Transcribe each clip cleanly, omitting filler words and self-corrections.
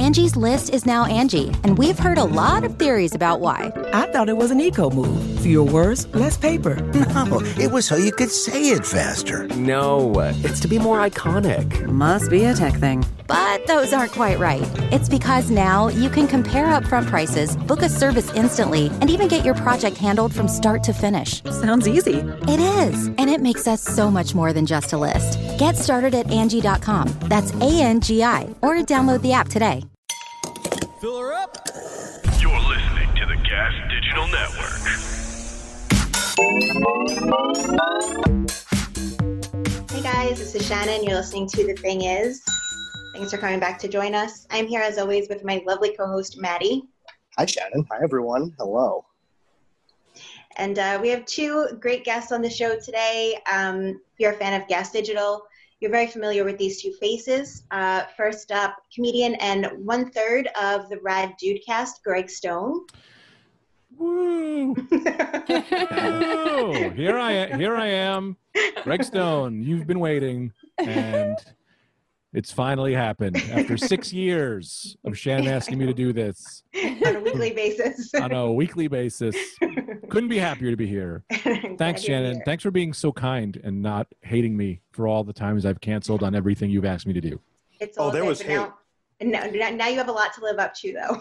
Angie's List is now Angie, and we've heard a lot of theories about why. I thought it was an eco move. Fewer words, less paper. No, it was so you could say it faster. No, it's to be more iconic. Must be a tech thing. But those aren't quite right. It's because now you can compare upfront prices, book a service instantly, and even get your project handled from start to finish. Sounds easy. It is, and it makes us so much more than just a list. Get started at Angie.com. That's ANGI, or download the app today. Fill her up. You're listening to the Gas Digital Network. Hey guys, this is Shannon. You're listening to The Thing Is. Thanks for coming back to join us. I'm here as always with my lovely co-host, Maddie. Hi, Shannon. Hi, everyone. Hello. And we have two great guests on the show today. If you're a fan of Gas Digital, you're very familiar with these two faces. First up, comedian and 1/3 of the Rad Dudecast, Greg Stone. Woo! Oh, here I am, Greg Stone. You've been waiting, and it's finally happened after 6 years of Shannon asking me to do this On a weekly basis. on a weekly basis. Couldn't be happier to be here. Thanks, Shannon. Thanks for being so kind and not hating me for all the times I've canceled on everything you've asked me to do. It's all there good, was but hate. now you have a lot to live up to, though.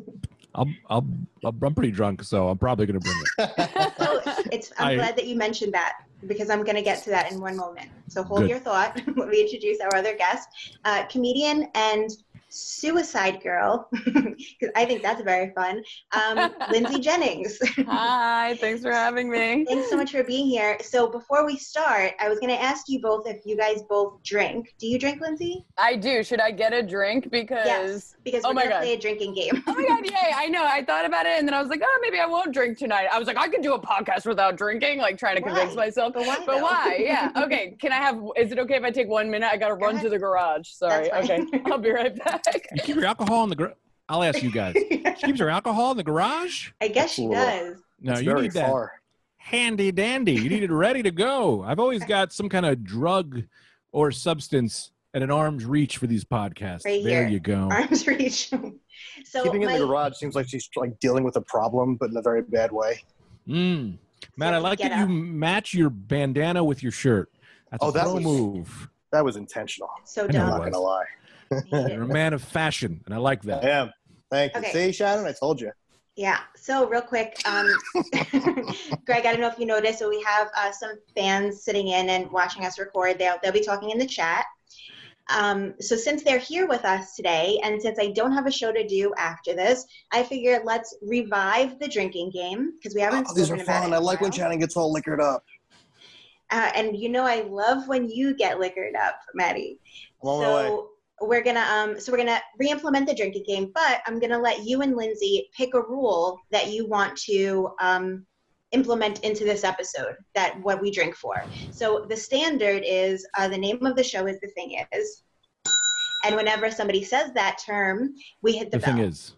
I'm pretty drunk, so I'm probably going to bring it. So I'm glad that you mentioned that, because I'm going to get to that in one moment. So hold Good. your thought when we introduce our other guest, comedian and suicide girl, because I think that's very fun, Lindsay Jennings. Hi, thanks for having me. Thanks so much for being here. So before we start, I was going to ask you both if you guys both drink. Do you drink, Lindsay? I do. Should I get a drink? Yes, because we're going to play a drinking game. Oh my God, yay. I know. I thought about it, and then I was like, oh, maybe I won't drink tonight. I was like, I could do a podcast without drinking, like trying to convince myself. But why? But why? Yeah. Okay. Is it okay if I take 1 minute? I got to run to the garage. Sorry. Okay. I'll be right back. You keep your alcohol in the garage? I'll ask you guys. She keeps her alcohol in the garage? I guess she does. No, It's you very need that far. handy dandy. You need it ready to go. I've always got some kind of drug or substance at an arm's reach for these podcasts. Right there here. you go. Arm's reach. So Keeping it in the garage seems like she's like dealing with a problem, but in a very bad way. Matt, I like that you match your bandana with your shirt. That's a pro move. That was intentional. So I'm not going to lie. You're a man of fashion, and I like that. I am. Thank you. Okay. See, Shannon, I told you. Yeah. So real quick, Greg, I don't know if you noticed, so we have some fans sitting in and watching us record. They'll be talking in the chat. So since they're here with us today, and since I don't have a show to do after this, I figured let's revive the drinking game, because we haven't These are spoken about fun. it I in a like when while. Shannon gets all liquored up. And you know I love when you get liquored up, Maddie. I'm on my way. We're gonna re-implement the drinking game, but I'm gonna let you and Lindsay pick a rule that you want to implement into this episode, that what we drink for. So the standard is the name of the show is The Thing Is, and whenever somebody says that term, we hit the bell. Thing is.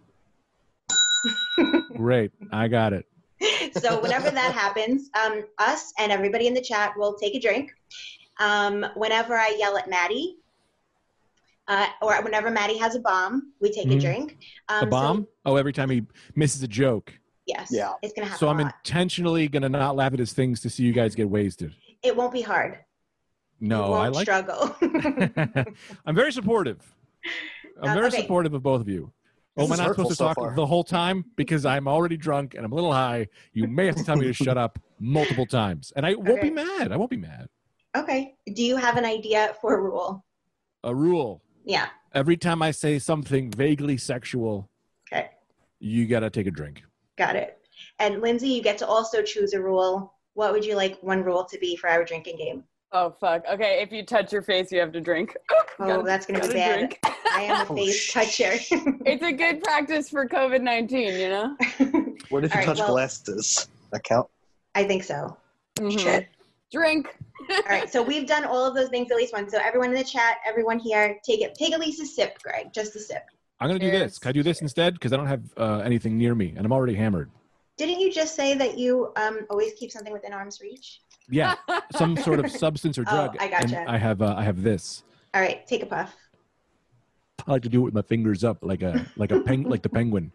Great, I got it. So whenever that happens, us and everybody in the chat will take a drink. Whenever I yell at Maddie, or whenever Maddie has a bomb, we take a drink. A bomb? Every time he misses a joke. Yes. Yeah. It's going to happen So I'm a lot. intentionally going to not laugh at his things to see you guys get wasted. It won't be hard. No, you won't I like struggle. I'm very supportive. I'm very okay. supportive of both of you. This Am I is not hurtful supposed to so talk far. the whole time? Because I'm already drunk and I'm a little high. You may have to tell me to shut up multiple times. And I won't be mad. I won't be mad. Okay. Do you have an idea for a rule? A rule. Yeah. Every time I say something vaguely sexual, Okay. you got to take a drink. Got it. And Lindsay, you get to also choose a rule. What would you like one rule to be for our drinking game? Oh, fuck. Okay, if you touch your face, you have to drink. Oh, that's going to be bad. Drink. I am a face toucher. It's a good practice for COVID-19, you know? What if you All right, touch well- glasses? That count? I think so. Mhm. Shit. Drink. All right, so we've done all of those things at least once. So everyone in the chat, everyone here, take at least a sip, Greg, just a sip. I'm going to do this. Can I do this instead? Because I don't have anything near me, and I'm already hammered. Didn't you just say that you always keep something within arm's reach? Yeah, some sort of substance or drug. I gotcha. And I have this. All right, take a puff. I like to do it with my fingers up, like the penguin.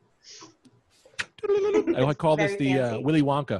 I call this the Willy Wonka.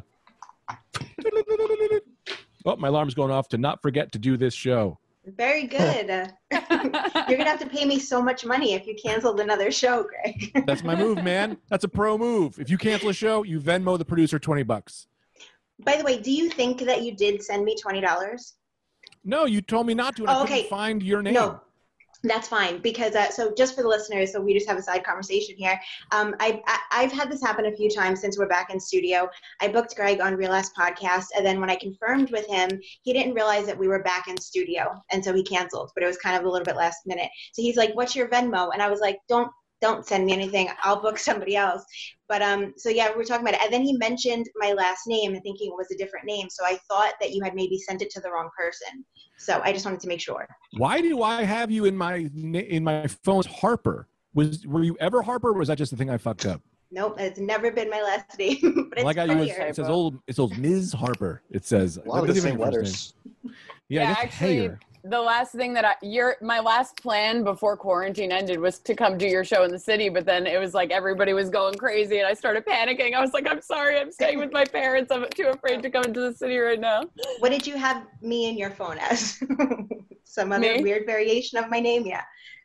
Oh, my alarm's going off to not forget to do this show. Very good. You're going to have to pay me so much money if you canceled another show, Greg. That's my move, man. That's a pro move. If you cancel a show, you Venmo the producer $20. By the way, do you think that you did send me $20? No, you told me not to, and I couldn't find your name. No, that's fine, because so just for the listeners, so we just have a side conversation here. I've had this happen a few times since we're back in studio. I booked Greg on Real Ass Podcast, and then when I confirmed with him, he didn't realize that we were back in studio, and so he canceled, but it was kind of a little bit last minute. So he's like, what's your Venmo? And I was like, don't send me anything. I'll book somebody else. But so yeah, we were talking about it. And then he mentioned my last name and thinking it was a different name. So I thought that you had maybe sent it to the wrong person. So I just wanted to make sure. Why do I have you in my phone as Harper? Were you ever Harper, or was that just the thing I fucked up? Nope, it's never been my last name. But it's it says old Ms. Harper. It says a lot of the same letters. Yeah, actually, the last thing that my last plan before quarantine ended was to come do your show in the city, but then it was like everybody was going crazy and I started panicking. I was like, I'm sorry, I'm staying with my parents. I'm too afraid to come into the city right now. What did you have me in your phone as? Some other weird variation of my name? Yeah.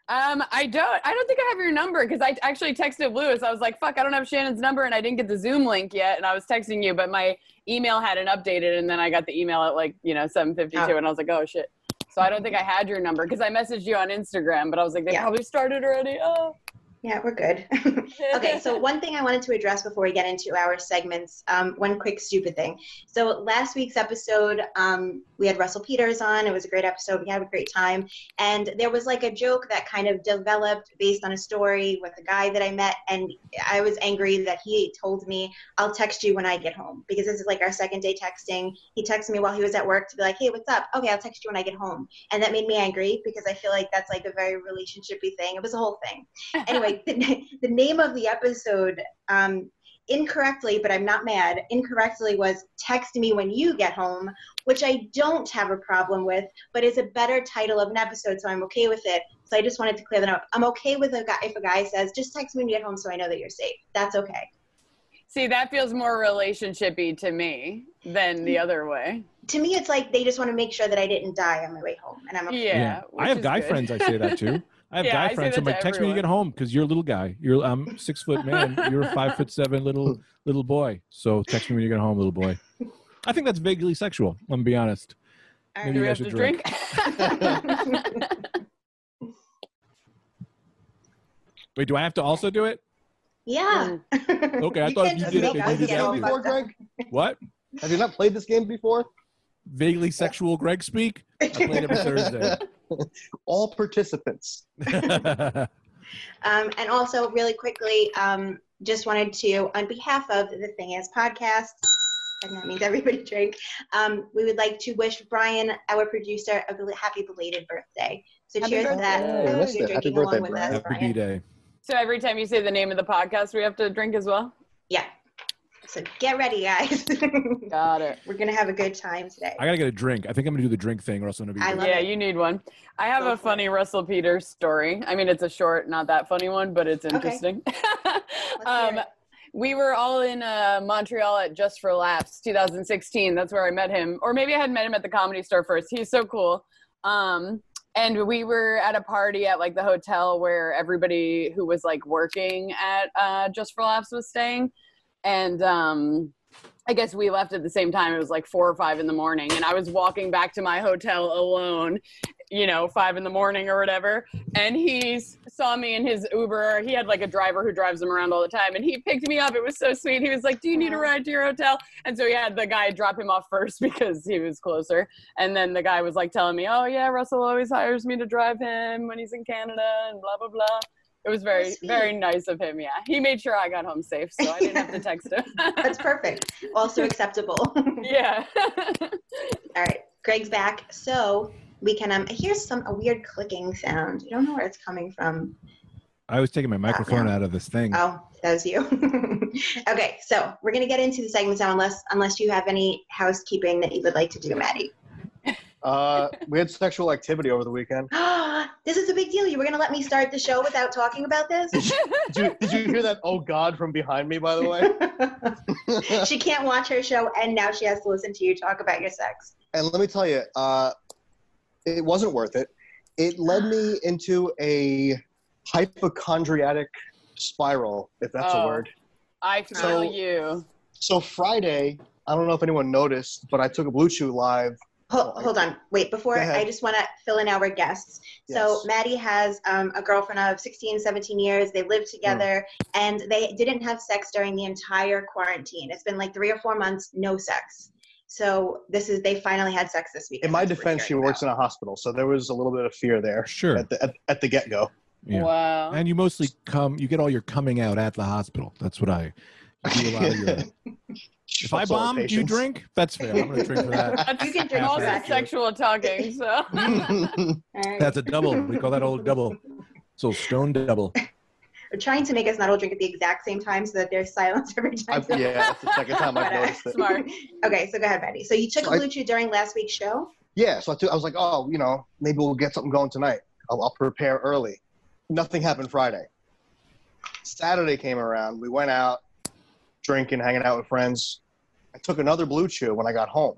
I don't think I have your number, because I actually texted Lewis. I was like, fuck, I don't have Shannon's number and I didn't get the Zoom link yet. And I was texting you, but my email hadn't updated. And then I got the email at 7:52 and I was like, oh shit. So I don't think I had your number, because I messaged you on Instagram, but I was like, they probably started already. Oh. Yeah, we're good. Okay, so one thing I wanted to address before we get into our segments, one quick stupid thing. So last week's episode, we had Russell Peters on. It was a great episode. We had a great time. And there was like a joke that kind of developed based on a story with a guy that I met. And I was angry that he told me, I'll text you when I get home, because this is like our second day texting. He texted me while he was at work to be like, hey, what's up? Okay, I'll text you when I get home. And that made me angry, because I feel like that's like a very relationship-y thing. It was a whole thing. Anyway, the name of the episode, incorrectly, but I'm not mad, incorrectly was Text Me When You Get Home, which I don't have a problem with, but is a better title of an episode, so I'm okay with it. So I just wanted to clear that up. I'm okay with if a guy says, just text me when you get home so I know that you're safe. That's okay. See, that feels more relationship-y to me than the other way. To me, it's like they just want to make sure that I didn't die on my way home. And I'm okay. Yeah. I have guy friends I say that too. I have guy friends. I'm like, text me when you get home, because you're a little guy. I'm 6 foot man. You're a 5'7" little boy. So text me when you get home, little boy. I think that's vaguely sexual. I'm gonna be honest. Maybe you guys should drink. Wait, do I have to also do it? Yeah. Okay, I thought if you did it, played this game before, Greg? What? Have you not played this game before? Vaguely sexual Greg speak? I play it every Thursday. All participants. And also, really quickly, just wanted to, on behalf of the Thing Is podcast, and that means everybody drink, we would like to wish Brian, our producer, a happy belated birthday. So cheers to that. You're drinking along with us, Brian. Happy day. So every time you say the name of the podcast, we have to drink as well? Yeah. So get ready, guys. Got it. We're going to have a good time today. I got to get a drink. I think I'm going to do the drink thing, or else I'm going to be... Yeah, you need one. I have a funny Russell Peters story. I mean, it's a short, not that funny one, but it's interesting. Okay. We were all in Montreal at Just for Laughs 2016. That's where I met him. Or maybe I had met him at the Comedy Store first. He's so cool. And we were at a party at like the hotel where everybody who was like working at Just for Laughs was staying. And I guess we left at the same time. It was like 4 or 5 in the morning. And I was walking back to my hotel alone, 5 in the morning or whatever. And he saw me in his Uber. He had like a driver who drives him around all the time. And he picked me up. It was so sweet. He was like, do you need a ride to your hotel? And so he had the guy drop him off first because he was closer. And then the guy was like telling me, oh yeah, Russell always hires me to drive him when he's in Canada and blah, blah, blah. It was very, very nice of him, yeah. He made sure I got home safe, so I didn't have to text him. That's perfect. Also acceptable. Yeah. All right, Greg's back. So we can, I hear a weird clicking sound. I don't know where it's coming from. I was taking my microphone out of this thing. Oh, that was you. Okay, so we're going to get into the segments now, unless you have any housekeeping that you would like to do, Maddie. We had sexual activity over the weekend. This is a big deal. You were going to let me start the show without talking about this? Did you hear that, oh God, from behind me, by the way? She can't watch her show, and now she has to listen to you talk about your sex. And let me tell you, it wasn't worth it. It led me into a hypochondriac spiral, if that's a word. I feel you. So Friday, I don't know if anyone noticed, but I took a Blue Chew live. Hold on. Wait, before I just want to fill in our guests. Yes. So Maddie has a girlfriend of 16, 17 years. They live together, and they didn't have sex during the entire quarantine. It's been like 3 or 4 months, no sex. So they finally had sex this week. In my defense, she works in a hospital, so there was a little bit of fear there. Sure. At the get-go. Yeah. Wow. And you mostly you get all your coming out at the hospital. That's what I do a lot of your... If I bomb, do you drink? That's fair. I'm going to drink for that. You can drink all for that that. Sexual talking, so. That's a double. We call that old double. So stone double. We're trying to make us not all drink at the exact same time so that there's silence every time. Yeah, that's the second time I've noticed it. Smart. Okay, so go ahead, Maddie. So you took a Blue Chew during last week's show? Yeah, so I was like, oh, maybe we'll get something going tonight. I'll prepare early. Nothing happened Friday. Saturday came around. We went out, drinking, hanging out with friends. I took another Blue Chew when I got home.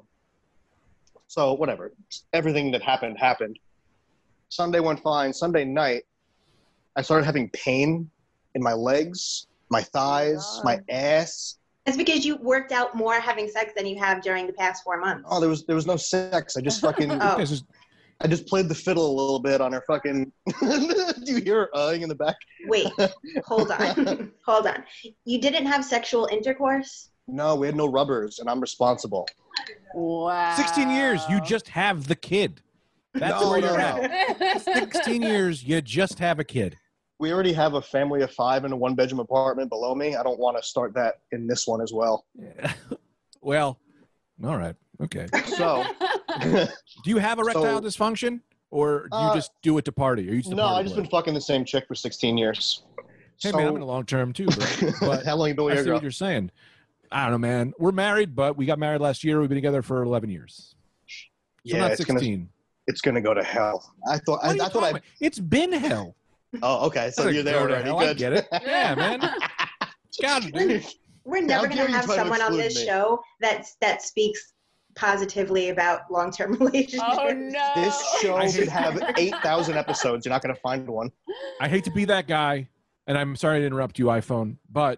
So whatever. Everything that happened. Sunday went fine. Sunday night, I started having pain in my legs, my thighs, my ass. It's because you worked out more having sex than you have during the past 4 months. Oh, there was no sex. I just fucking... I just played the fiddle a little bit on her fucking... Do you hear her in the back? Wait, hold on. Hold on. You didn't have sexual intercourse? No, we had no rubbers, and I'm responsible. Wow. 16 years, you just have the kid. That's where you're at. 16 years, you just have a kid. We already have a family of 5 in a 1-bedroom apartment below me. I don't want to start that in this one as well. Well, all right. Okay. So, do you have erectile dysfunction, or do you just do it to party? Or you no, I've just been fucking the same chick for 16 years. Hey, man, I'm in a long term too, bro. But how long you been with your girl? What you're saying. I don't know, man. We're married, but we got married last year. We've been together for 11 years. So not 16. It's gonna go to hell. I thought it's been hell. Oh, okay. So you're there already. Good. I get it. Yeah, man. God, dude. We're never going to have someone on this show that speaks positively about long-term relationships. Oh, no. This show should have 8,000 episodes. You're not going to find one. I hate to be that guy, and I'm sorry to interrupt you, iPhone, but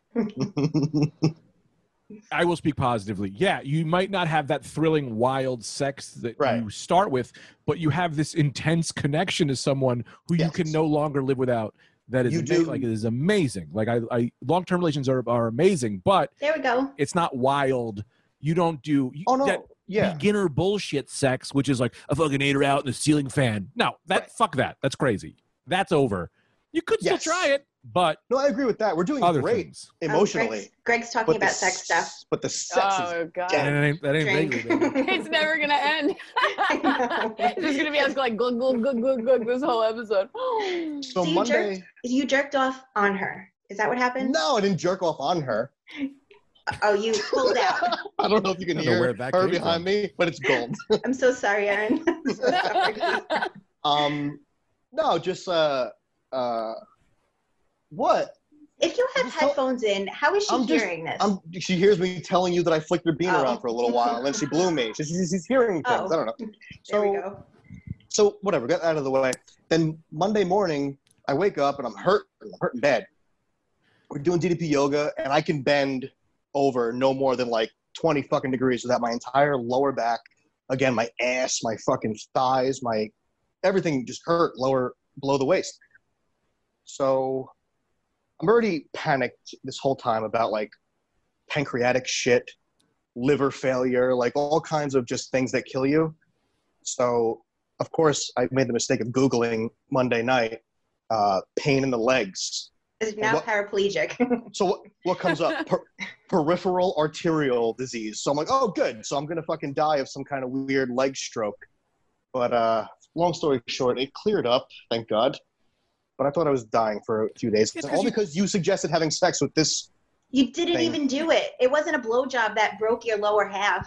I will speak positively. Yeah, you might not have that thrilling, wild sex that you start with, but you have this intense connection to someone who you can no longer live without. That is amazing. Like, it is amazing. Like, I long-term relations are amazing, but there we go. It's not wild. You don't do beginner bullshit sex, which is like a fucking ate her out in the ceiling fan. No, fuck that. That's crazy. That's over. You could still try it, but no, I agree with that. We're doing great things. Emotionally. Greg's talking about sex stuff. But the sex is dead. That ain't It's never gonna end. It's just gonna be us like glug glug glug glug glug this whole episode. So Monday, you jerked off on her. Is that what happened? No, I didn't jerk off on her. Oh, you pulled out. I don't know if you can hear her behind me, but it's gold. I'm so sorry, Aaron. So sorry. No, just what? If you have headphones in, how is she hearing this? She hears me telling you that I flicked her bean around for a little while, and then she blew me. She's hearing things. I don't know. There we go. So whatever, got out of the way. Then Monday morning, I wake up and I'm hurting bad. We're doing DDP yoga, and I can bend over no more than like 20 fucking degrees without my entire lower back. Again, my ass, my fucking thighs, my everything just hurt below the waist. So I'm already panicked this whole time about like pancreatic shit, liver failure, like all kinds of just things that kill you. So of course I made the mistake of Googling Monday night, pain in the legs. Is now paraplegic. So what comes up? Peripheral arterial disease. So I'm like, oh, good. So I'm going to fucking die of some kind of weird leg stroke. But long story short, it cleared up, thank God. But I thought I was dying for a few days. All because you suggested having sex with this You didn't even do it. It wasn't a blowjob that broke your lower half.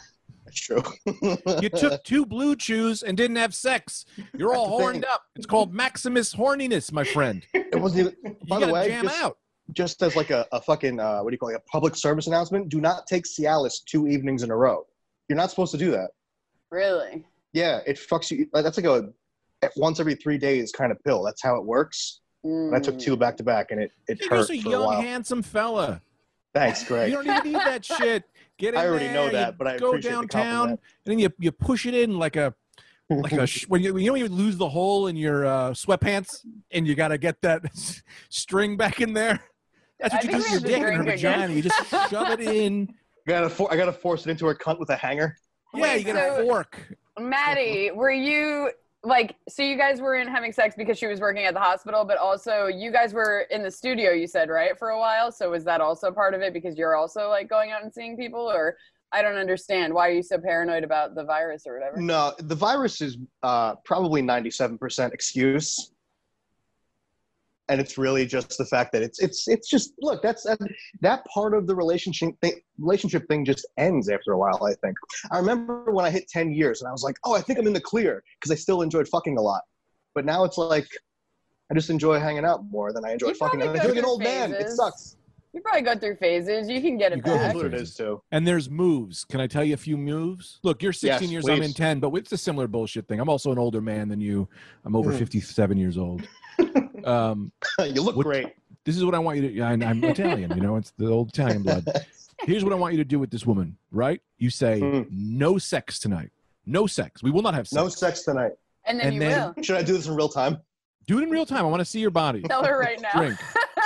That's true. You took 2 Blue Chews and didn't have sex. You're all horned up. It's called Maximus horniness, my friend. It wasn't even, by the way, jam out. Just as like a fucking, what do you call it, a public service announcement, do not take Cialis 2 evenings in a row. You're not supposed to do that. Really? Yeah, it fucks you. That's like a once every 3 days kind of pill. That's how it works. And I took 2 back to back, and it hurt for a young, while. handsome fella. Thanks, Greg. You don't even need that shit. Get in I already there, know that, but I go appreciate downtown, the and then you push it in like a when you lose the hole in your sweatpants, and you got to get that string back in there. That's what you do with your dick in her vagina. You just shove it in. I gotta force it into her cunt with a hanger. Yeah, you get a fork. Maddie, were you like, so you guys weren't having sex because she was working at the hospital, but also you guys were in the studio, you said, right, for a while? So was that also part of it because you're also like going out and seeing people? Or I don't understand. Why are you so paranoid about the virus or whatever? No, the virus is probably 97% excuse. And it's really just the fact that it's just, look, that part of the relationship thing just ends after a while, I think. I remember when I hit 10 years and I was like, oh, I think I'm in the clear because I still enjoyed fucking a lot. But now it's like, I just enjoy hanging out more than I enjoy fucking. I feel like an old man. It sucks. You probably go through phases. You can get it back. That's what it is, too. And there's moves. Can I tell you a few moves? Look, you're 16 years, please. I'm in 10, but it's a similar bullshit thing. I'm also an older man than you. I'm over 57 years old. You look great. This is what I want you to. I'm Italian, it's the old Italian blood. Here's what I want you to do with this woman, right? You say, no sex tonight. No sex. We will not have sex. No sex tonight. And then you will. Should I do this in real time? Do it in real time. I want to see your body. Tell her right now. Drink.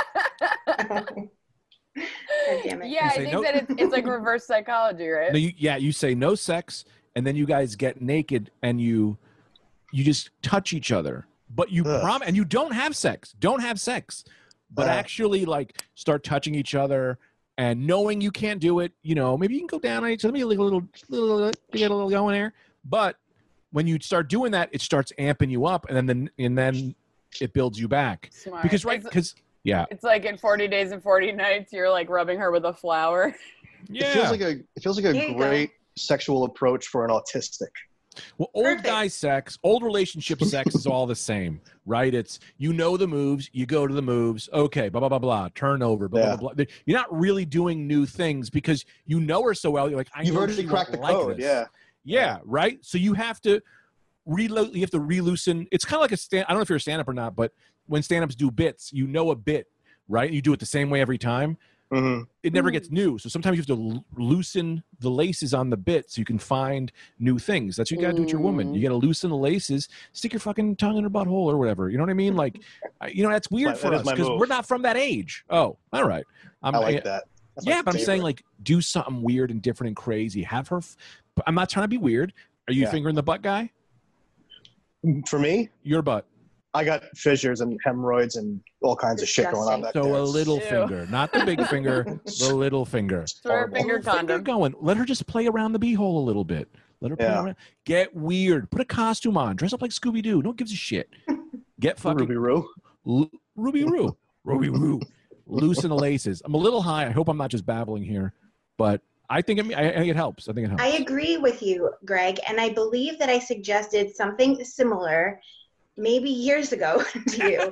Yeah, I think that it's like reverse psychology, right? No, you say no sex, and then you guys get naked and you just touch each other. But you promise, and you don't have sex. Don't have sex, but actually like start touching each other, and knowing you can't do it. Maybe you can go down on each other, maybe a little get a little going there. But when you start doing that, it starts amping you up, and then it builds you back. Smart. Because yeah, it's like in 40 Days and 40 Nights, you're like rubbing her with a flower. Yeah, it feels like a great sexual approach for an autistic. Well, old relationship sex is all the same, right? It's, the moves, you go to the moves, okay, blah, blah, blah, blah, turnover, blah, blah, blah. You're not really doing new things because you know her so well. You're like, You've already cracked the code, this. Yeah, right? So you have to reloosen. It's kind of like I don't know if you're a stand-up or not, but when stand-ups do bits, a bit, right? You do it the same way every time. Mm-hmm. It never gets new. So sometimes you have to loosen the laces on the bit so you can find new things. That's what you got to do with your woman. You got to loosen the laces, stick your fucking tongue in her butthole or whatever. You know what I mean? Like, that's weird for us because we're not from that age. Oh, all right. I like that. That's but I'm saying like do something weird and different and crazy. Have her. I'm not trying to be weird. Are you fingering the butt guy? For me? Your butt. I got fissures and hemorrhoids and all kinds of shit going on back there. So a little finger, not the big finger, the little finger. Throw a finger condom. Going. Let her just play around the beehole a little bit. Let her play around. Get weird. Put a costume on. Dress up like Scooby-Doo. No one gives a shit. Get fucking Ruby Roo. Ruby Roo. Ruby Roo. Loosen the laces. I'm a little high. I hope I'm not just babbling here, but I think it helps. I think it helps. I agree with you, Greg, and I believe that I suggested something similar maybe years ago to you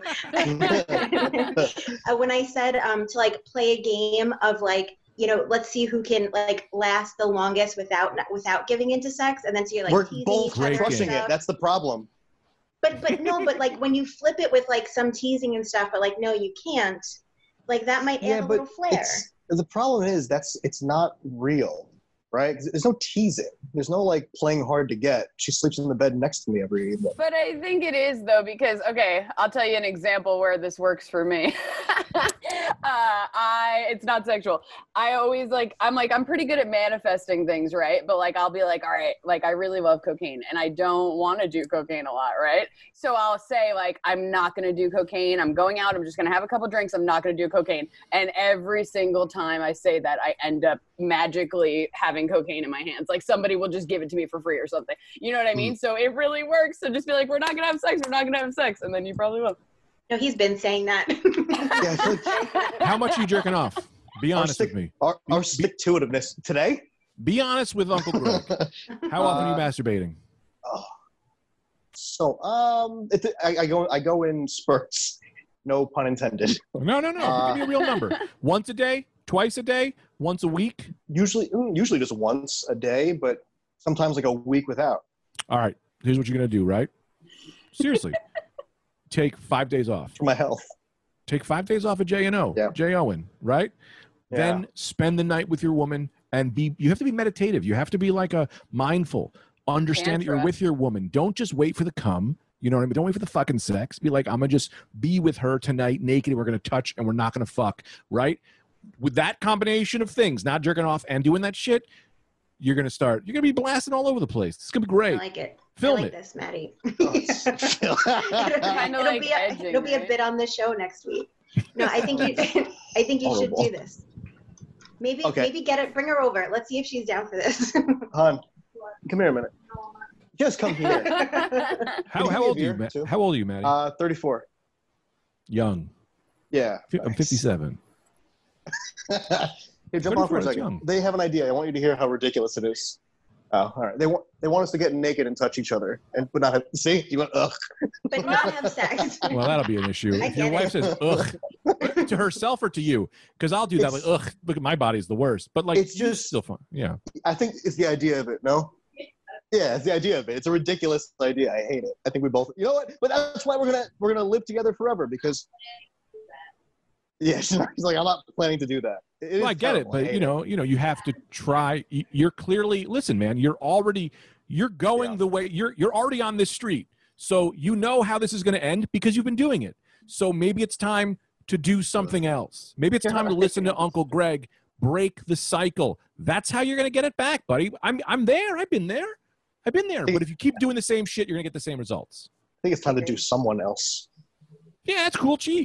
when I said to like play a game of like, let's see who can like last the longest without giving into sex, and then so you're like we're both crushing it. That's the problem. But like when you flip it with like some teasing and stuff, but like no, you can't. Like that might add a little flair. The problem is it's not real. Right? There's no teasing. There's no like playing hard to get. She sleeps in the bed next to me every evening. But I think it is though, because I'll tell you an example where this works for me. It's not sexual. I'm pretty good at manifesting things, right? But like I'll be like, all right, like I really love cocaine and I don't want to do cocaine a lot, right? So I'll say like I'm not gonna do cocaine. I'm going out, I'm just gonna have a couple drinks, I'm not gonna do cocaine. And every single time I say that, I end up magically having cocaine in my hands. Like somebody will just give it to me for free or something. You know what I mean? So it really works. So just be like, we're not gonna have sex, and then you probably will. No, he's been saying that. How much are you jerking off? Be honest with me. Our stick-to-itiveness today? Be honest with Uncle Greg. How often are you masturbating? So, I go in spurts. No pun intended. No. Give me a real number. Once a day? Twice a day? Once a week? Usually just once a day, but sometimes like a week without. All right. Here's what you're going to do, right? Seriously. Take 5 days off. For my health. Take 5 days off of J&O. Yeah. J-O-N, right? Yeah. Then spend the night with your woman and you have to be meditative. You have to be like a mindful. Understand that you're with your woman. Don't just wait for the cum. You know what I mean? Don't wait for the fucking sex. Be like, I'm going to just be with her tonight naked and we're going to touch and we're not going to fuck, right? With that combination of things, not jerking off and doing that shit, you're going to be blasting all over the place. It's going to be great. I like it. Film I like it. this, Maddie. It'll be a bit on the show next week. No, I think you should do this. Maybe bring her over. Let's see if she's down for this. Hon, come here a minute. Just come here. How old are you, Matt? How old are you, Maddie? 34. Young. Yeah. I'm 57. Hey, jump on for a second. Young. They have an idea. I want you to hear how ridiculous it is. Oh, all right. They want us to get naked and touch each other, but not have. See, you went ugh. But not have sex. Well, that'll be an issue. If your wife says ugh to herself or to you, because I'll do that. Like ugh, look at my body's the worst. But like, it's just still fun. Yeah. I think it's the idea of it. No. Yeah, it's the idea of it. It's a ridiculous idea. I hate it. I think we both. You know what? But that's why we're gonna live together forever because. Yeah, she's like, I'm not planning to do that. Well, I get it, but you know, you have to try. You're clearly, listen, man, you're going the way you're already on this street. So you know how this is going to end because you've been doing it. So maybe it's time to do something else. Maybe it's time to listen to Uncle Greg, break the cycle. That's how you're going to get it back, buddy. I'm there. I've been there. But if you keep doing the same shit, you're going to get the same results. I think it's time to do someone else. Yeah, that's cool. Cheat.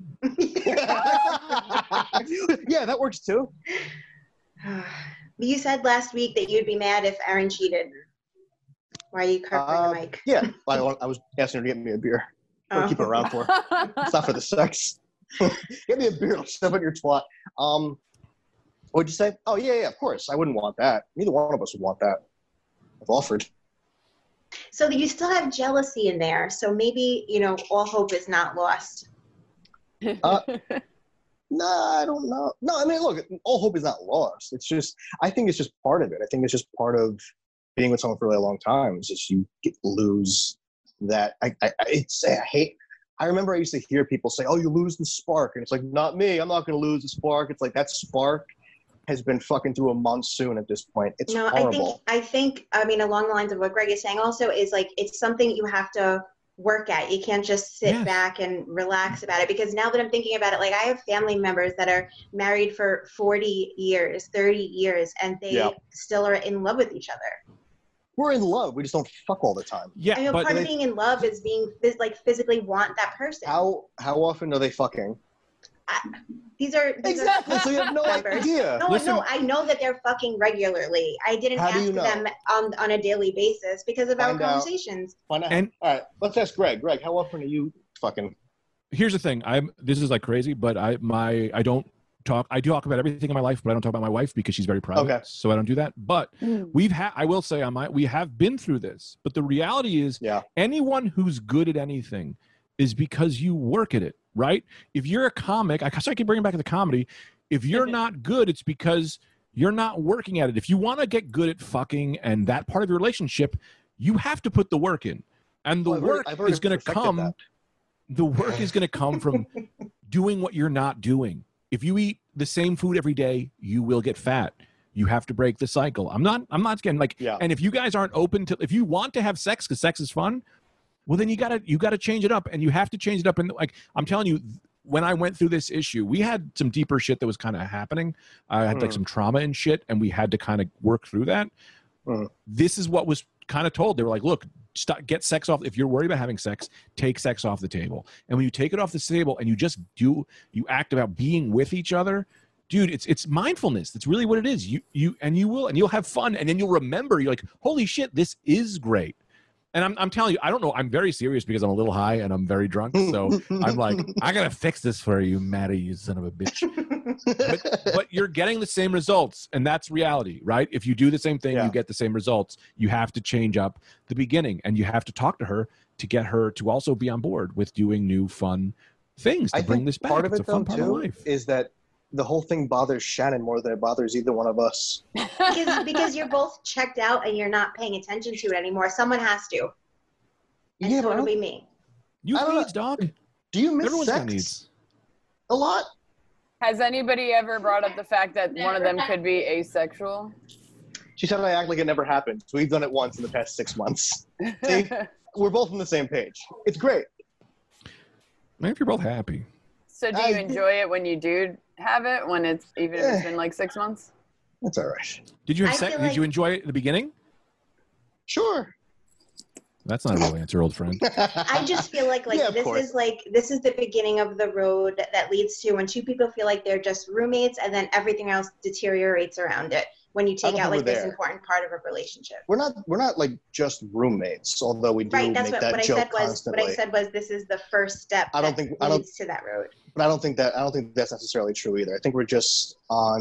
Yeah, that works too. You said last week that you'd be mad if Aaron cheated. Why are you covering the mic? Yeah, I was asking her to get me a beer. Or keep it around for. It's not for the sex. Get me a beer. I'll shove it in your twat. What'd you say? Oh yeah, of course. I wouldn't want that. Neither one of us would want that. I've offered. So you still have jealousy in there. So maybe all hope is not lost. No, I don't know. No, I mean, look, all hope is not lost. It's just, I think it's just part of it. I think it's just part of being with someone for a really long time. Is just you lose that. I remember I used to hear people say, "Oh, you lose the spark," and it's like, not me. I'm not going to lose the spark. It's like that spark has been fucking through a monsoon at this point. It's horrible. I think. I mean, along the lines of what Greg is saying, also is like it's something you have to work at. You can't just sit back and relax about it, because now that I'm thinking about it, like I have family members that are married for 40 years, 30 years, and they still are in love with each other. We're in love. We just don't fuck all the time. Yeah, I mean, part of being in love is being physically want that person. How often are they fucking? These are so you have no idea. No, I know that they're fucking regularly. I didn't ask them on a daily basis because of our conversations. Find out. And all right, let's ask Greg. Greg, how often are you fucking? Here's the thing. This is like crazy, but I don't talk. I do talk about everything in my life, but I don't talk about my wife because she's very private. Okay. So I don't do that. But I will say we have been through this. But the reality is, anyone who's good at anything is because you work at it. Right? If you're a comic, I keep bringing back to the comedy. If you're not good, it's because you're not working at it. If you want to get good at fucking and that part of your relationship, you have to put the work in. And the work is going to come. The work is going to come from doing what you're not doing. If you eat the same food every day, you will get fat. You have to break the cycle. I'm not getting like. Yeah. And if you guys aren't open to, if you want to have sex because sex is fun, well, then you gotta change it up, and you have to change it up. And like I'm telling you, when I went through this issue, we had some deeper shit that was kind of happening. I had like some trauma and shit, and we had to kind of work through that. This is what was kind of told. They were like, "Look, get sex off. If you're worried about having sex, take sex off the table. And when you take it off the table, and you act about being with each other." Dude, it's mindfulness. That's really what it is. You'll have fun, and then you'll remember. You're like, "Holy shit, this is great." And I'm telling you, I don't know. I'm very serious because I'm a little high and I'm very drunk. So I'm like, I got to fix this for you, Maddie, you son of a bitch. but you're getting the same results. And that's reality, right? If you do the same thing, you get the same results. You have to change up the beginning and you have to talk to her to get her to also be on board with doing new fun things to bring this back. Part of it's it, a fun though, part of too, life. is that the whole thing bothers Shannon more than it bothers either one of us. Because you're both checked out and you're not paying attention to it anymore. Someone has to. And so it'll be me. You have needs, dog. Do you miss Everyone's sex? got needs. A lot? Has anybody ever brought up the fact that one of them could be asexual? She said I act like it never happened. So we've done it once in the past 6 months. See? We're both on the same page. It's great. Maybe if you're both happy. So do you enjoy it when you do have it, when it's even if it's been like 6 months? That's all right. Did you have sex? Did you enjoy it at the beginning? Sure. That's not a real answer, old friend. I just feel like this is the beginning of the road that leads to when two people feel like they're just roommates and then everything else deteriorates around it when you take out like this important part of a relationship. We're not like just roommates, although we do make that joke constantly. What I said was this is the first step that leads to that road. But I don't think that's necessarily true either. I think we're just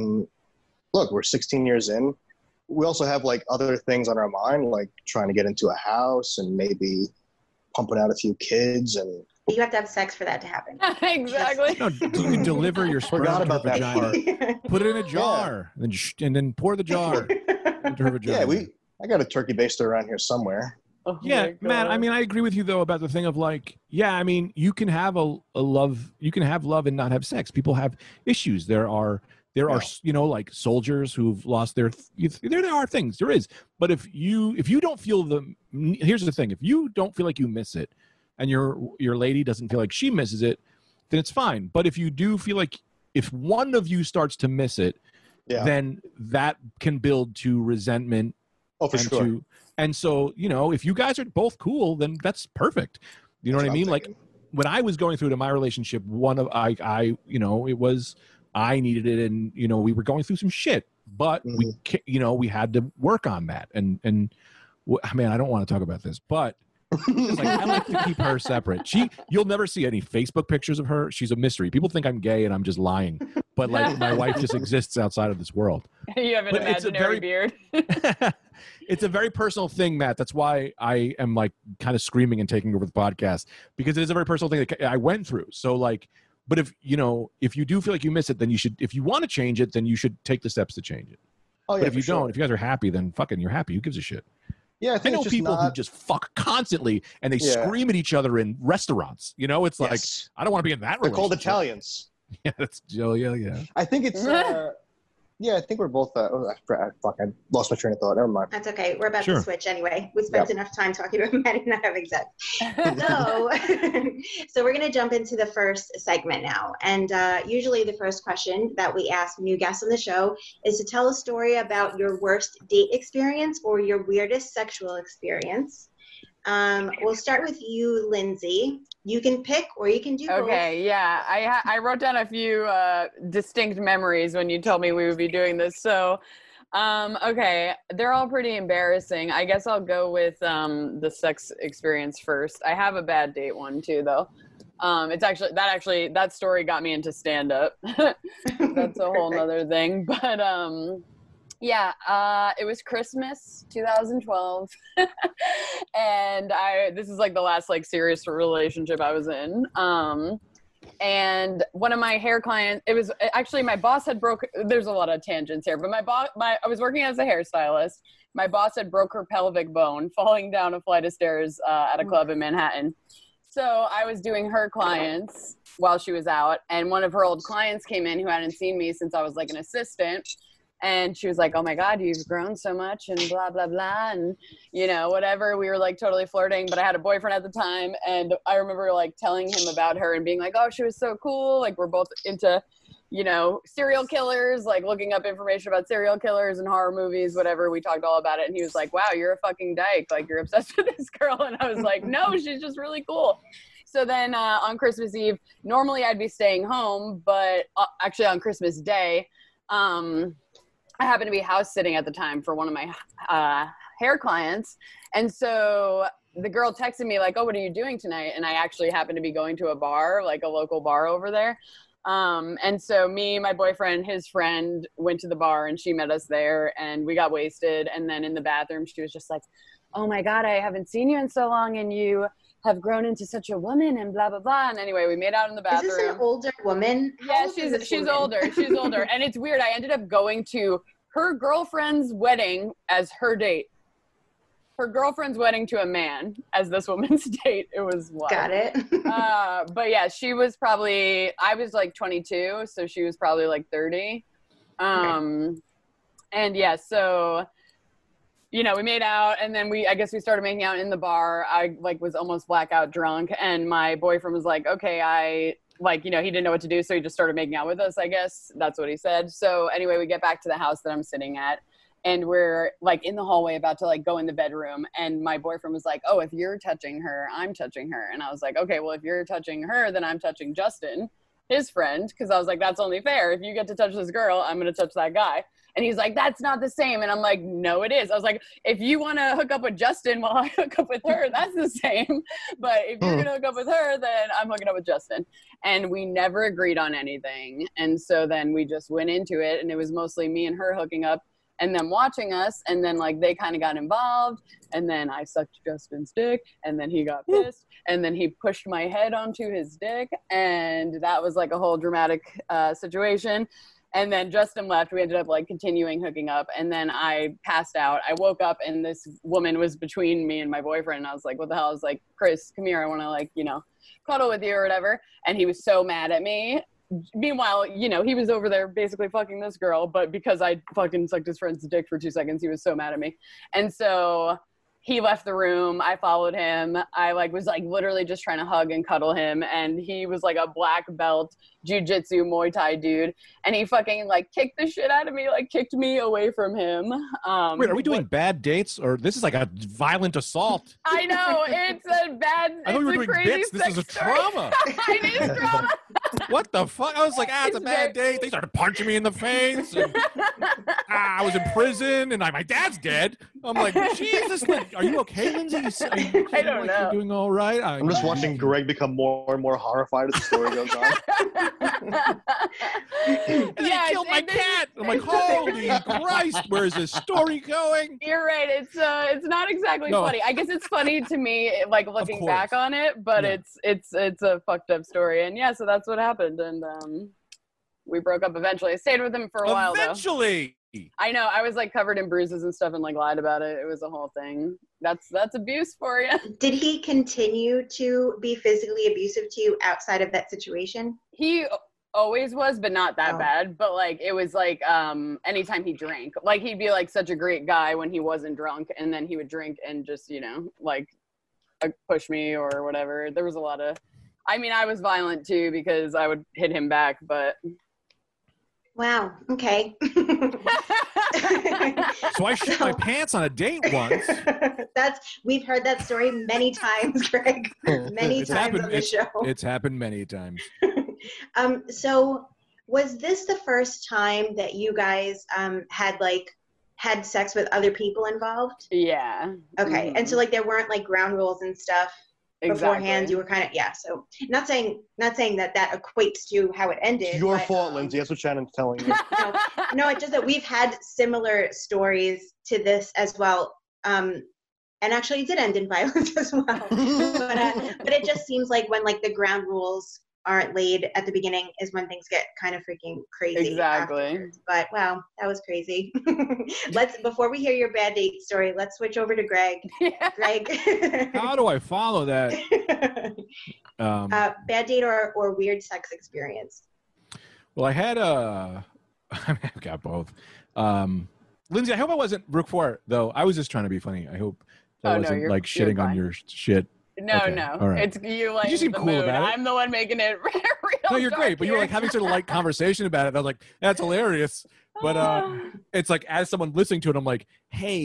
we're 16 years in. We also have like other things on our mind, like trying to get into a house and maybe pumping out a few kids. And you have to have sex for that to happen. Exactly. No, you can deliver your sperm to her vagina. Put it in a jar and then pour the jar into her vagina. Yeah, I got a turkey baster around here somewhere. Oh yeah, man. I mean, I agree with you though about the thing of like, I mean, you can have a love, you can have love and not have sex. People have issues. There are like soldiers who've lost there are things. There is. But if you don't feel here's the thing. If you don't feel like you miss it and your lady doesn't feel like she misses it, then it's fine. But if you do feel like if one of you starts to miss it, then that can build to resentment. Oh, for sure. And so, if you guys are both cool, then that's perfect. You know what I mean? Like when I was going through it in my relationship, I needed it, and we were going through some shit, but we had to work on that. And man, I don't want to talk about this, but I like to keep her separate. You'll never see any Facebook pictures of her. She's a mystery. People think I'm gay and I'm just lying, but like my wife just exists outside of this world. You have an imaginary beard. It's a very personal thing, Matt. That's why I am like kind of screaming and taking over the podcast, because it is a very personal thing that I went through. So like. But if you do feel like you miss it, then you should. If you want to change it, then you should take the steps to change it. Oh, yeah, but if you don't, if you guys are happy, then fucking you're happy. Who gives a shit? Yeah, I know people who just fuck constantly and they scream at each other in restaurants. It's like I don't want to be in that. They're called Italians. Yeah, that's Joe. Yeah. I think it's. I think we're both. I lost my train of thought. Never mind. That's okay. We're about to switch anyway. We spent enough time talking about Maddie not having sex. So we're going to jump into the first segment now. And usually the first question that we ask new guests on the show is to tell a story about your worst date experience or your weirdest sexual experience. We'll start with you, Lindsay. You can pick or you can do both. Okay, yeah. I wrote down a few distinct memories when you told me we would be doing this. So, okay, they're all pretty embarrassing. I guess I'll go with the sex experience first. I have a bad date one too, though. That story got me into stand-up. That's a whole nother thing. But it was Christmas 2012 and this is like the last like serious relationship I was in. And one of my hair clients, it was actually my boss had there's a lot of tangents here, but I was working as a hairstylist. My boss had broke her pelvic bone falling down a flight of stairs at a club in Manhattan. So I was doing her clients while she was out, and one of her old clients came in who hadn't seen me since I was like an assistant. And she was like, oh my God, you've grown so much and blah, blah, blah. And, whatever. We were like totally flirting, but I had a boyfriend at the time. And I remember like telling him about her and being like, oh, she was so cool. Like we're both into, serial killers, like looking up information about serial killers and horror movies, whatever. We talked all about it. And he was like, wow, you're a fucking dyke. Like you're obsessed with this girl. And I was like, no, she's just really cool. So then on Christmas Eve, normally I'd be staying home, but actually on Christmas Day, I happened to be house sitting at the time for one of my hair clients. And so the girl texted me like, oh, what are you doing tonight? And I actually happened to be going to a bar, like a local bar over there. And so me, my boyfriend, his friend went to the bar and she met us there and we got wasted. And then in the bathroom, she was just like, oh my God, I haven't seen you in so long and you have grown into such a woman and blah, blah, blah. And anyway, we made out in the bathroom. Is this an older woman? Yeah, she's older. She's older. And it's weird. I ended up going to her girlfriend's wedding as her date. Her girlfriend's wedding to a man as this woman's date. It was wild. Got it. But yeah, she was probably, I was like 22, so she was probably like 30. And yeah, so, you know, we made out and then I guess we started making out in the bar. I like was almost blackout drunk and my boyfriend was like, okay, he didn't know what to do. So he just started making out with us, I guess. That's what he said. So anyway, we get back to the house that I'm sitting at. And we're like in the hallway about to like go in the bedroom. And my boyfriend was like, oh, if you're touching her, I'm touching her. And I was like, okay, well, if you're touching her, then I'm touching Justin, his friend. Cause I was like, that's only fair. If you get to touch this girl, I'm going to touch that guy. And he's like, that's not the same. And I'm like, no, it is. I was like, if you want to hook up with Justin while I hook up with her, that's the same. But if you're going to hook up with her, then I'm hooking up with Justin. And we never agreed on anything. And so then we just went into it and it was mostly me and her hooking up and them watching us, and then like they kind of got involved, and then I sucked Justin's dick, and then he got pissed, and then he pushed my head onto his dick, and that was like a whole dramatic situation. And then Justin left. We ended up like continuing hooking up, and then I passed out. I woke up, and this woman was between me and my boyfriend, and I was like, what the hell? I was like, Chris, come here. I want to like, cuddle with you or whatever. And he was so mad at me. Meanwhile, he was over there basically fucking this girl, but because I fucking sucked his friend's dick for 2 seconds, he was so mad at me. And so he left the room. I followed him. I was literally just trying to hug and cuddle him. And he was like a black belt jiu-jitsu Muay Thai dude. And he fucking kicked the shit out of me, kicked me away from him. Wait, are we doing bad dates or this is like a violent assault? I know. It's a bad, I thought we were doing bits. This is a trauma. It is trauma. What the fuck? I was like, it's a bad date. They started punching me in the face. And, I was in prison and my dad's dead. I'm like, Jesus, are you okay, Lindsay? I don't know. You're doing all right? I'm just watching Greg become more and more horrified as the story goes on. And they killed my cat. I'm like, holy Christ, where is this story going? You're right. It's not exactly funny. I guess it's funny to me, looking back on it, but it's a fucked up story. And yeah, so that's what happened. And we broke up eventually. I stayed with him for a while though. Eventually. I know. I was covered in bruises and stuff and lied about it. It was a whole thing. That's abuse for you. Did he continue to be physically abusive to you outside of that situation? He always was, but not that bad. But it was anytime he drank, he'd be such a great guy when he wasn't drunk, and then he would drink and just push me or whatever. There was a lot of, I was violent too because I would hit him back, but. Wow. Okay. So I shit my pants on a date once. We've heard that story many times, Greg. Many times on the show. It's happened many times. So was this the first time that you guys had sex with other people involved? Yeah. Okay. Mm-hmm. And so there weren't ground rules and stuff. Beforehand, you were kind of so not saying that equates to how it ended. It's your fault, Lindsay. That's what Shannon's telling you. No, it's just that we've had similar stories to this as well, and actually it did end in violence as well. But it just seems like when the ground rules aren't laid at the beginning is when things get kind of freaking crazy. Exactly. Afterwards. But wow, that was crazy. Before we hear your bad date story, let's switch over to Greg. Yeah. Greg. How do I follow that? Bad date or weird sex experience? Well, I had I've got both. Lindsay, I hope I wasn't Brooke Ford, though. I was just trying to be funny. I hope I wasn't shitting on your shit. No, okay. No. Right. It's you you seem the cool mood. about it. I'm the one making it real. No, you're great, but you were having sort of light conversation about it. I was like, that's hilarious. But it's as someone listening to it, I'm like, hey,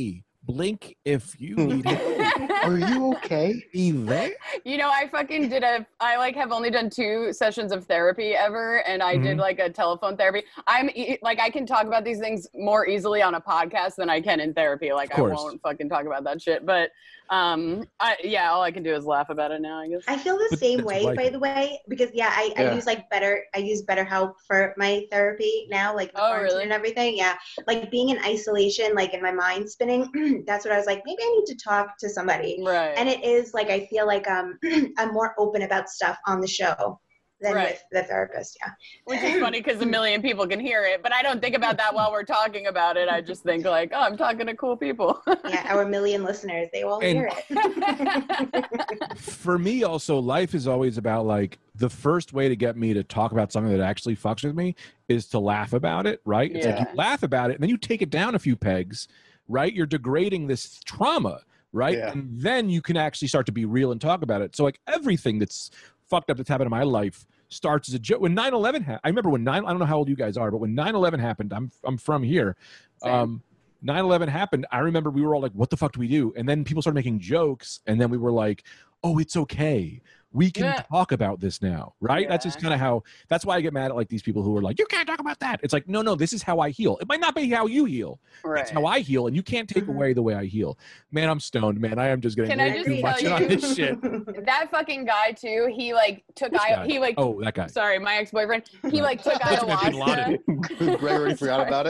Blink if you need it. Are you okay? Eve? You know, I fucking I like have only done 2 sessions of therapy ever, and I did like a telephone therapy. I can talk about these things more easily on a podcast than I can in therapy. Like I won't fucking talk about that shit. But all I can do is laugh about it now, I guess. I feel the same way, by the way, because I use BetterHelp for my therapy now, like the quarantine and everything. Yeah, like being in isolation, like in my mind spinning. That's what I was like. Maybe I need to talk to somebody. Right. And it is like I feel like I'm more open about stuff on the show than with the therapist. Yeah. Which is funny because a million people can hear it, but I don't think about that while we're talking about it. I just think like, oh, I'm talking to cool people. Yeah, our million listeners, they all hear it. For me also, life is always about like the first way to get me to talk about something that actually fucks with me is to laugh about it, right? It's like you laugh about it and then you take it down a few pegs, right? You're degrading this trauma, right? Yeah. And then you can actually start to be real and talk about it. So like everything that's fucked up that's happened in my life starts as a joke. When 9/11 happened, I remember when I don't know how old you guys are, but when 9/11 happened, I'm from here. 9/11 happened. I remember we were all like, what the fuck do we do? And then people started making jokes. And then we were like, oh, it's okay. We can talk about this now, right? Yeah. That's just kind of that's why I get mad at like these people who are like, you can't talk about that. It's like, no, this is how I heal. It might not be how you heal. Right. It's how I heal. And you can't take away the way I heal. Man, I'm stoned, man. I am just getting too much on this shit. That fucking guy too, he like took that guy. Sorry, my ex-boyfriend. He like took ayahuasca. Greg already forgot about it.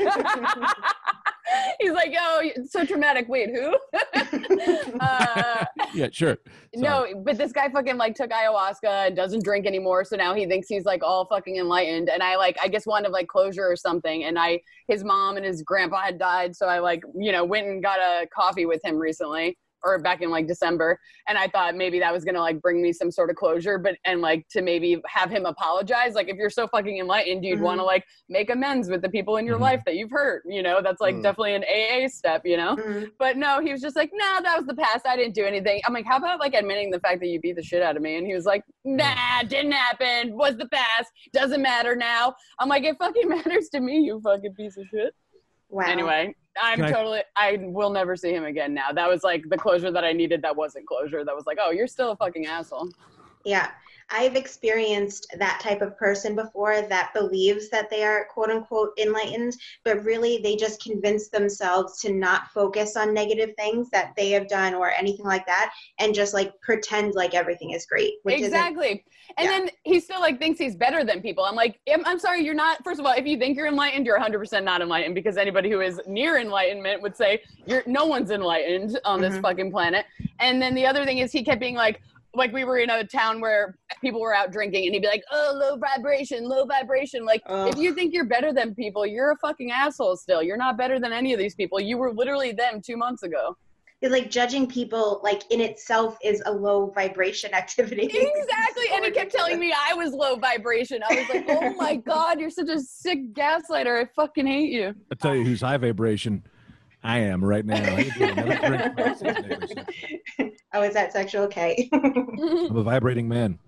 He's like, oh, it's so traumatic. Wait, who? Yeah, sure. Sorry. No, but this guy fucking like took ayahuasca and doesn't drink anymore. So now he thinks he's like all fucking enlightened. And I guess wanted like closure or something. And his mom and his grandpa had died. So I went and got a coffee with him recently. Or back in like December, and I thought maybe that was gonna like bring me some sort of closure, and like to maybe have him apologize. Like if you're so fucking enlightened, you'd want to like make amends with the people in your life that you've hurt. You know, that's like definitely an AA step. You know, but no, he was just like, no, that was the past. I didn't do anything. I'm like, how about like admitting the fact that you beat the shit out of me? And he was like, nah, didn't happen. Was the past. Doesn't matter now. I'm like, it fucking matters to me. You fucking piece of shit. Wow. Anyway. I will never see him again now. That was like the closure that I needed. That wasn't closure. That was like, oh, you're still a fucking asshole. Yeah. I've experienced that type of person before that believes that they are quote unquote enlightened, but really they just convince themselves to not focus on negative things that they have done or anything like that and just like pretend like everything is great. Exactly. And then he still like thinks he's better than people. I'm like, I'm sorry, you're not. First of all, if you think you're enlightened, you're 100% not enlightened, because anybody who is near enlightenment would say no one's enlightened on this fucking planet. And then the other thing is he kept being like we were in a town where people were out drinking and he'd be like, oh, low vibration. Like, if you think you're better than people, you're a fucking asshole still. You're not better than any of these people. You were literally them 2 months ago. It's like judging people like in itself is a low vibration activity. Exactly. And he kept telling me I was low vibration. I was like, oh my God, you're such a sick gaslighter. I fucking hate you. I'll tell you who's high vibration. I am right now. Oh, is that sexual? Okay. I'm a vibrating man.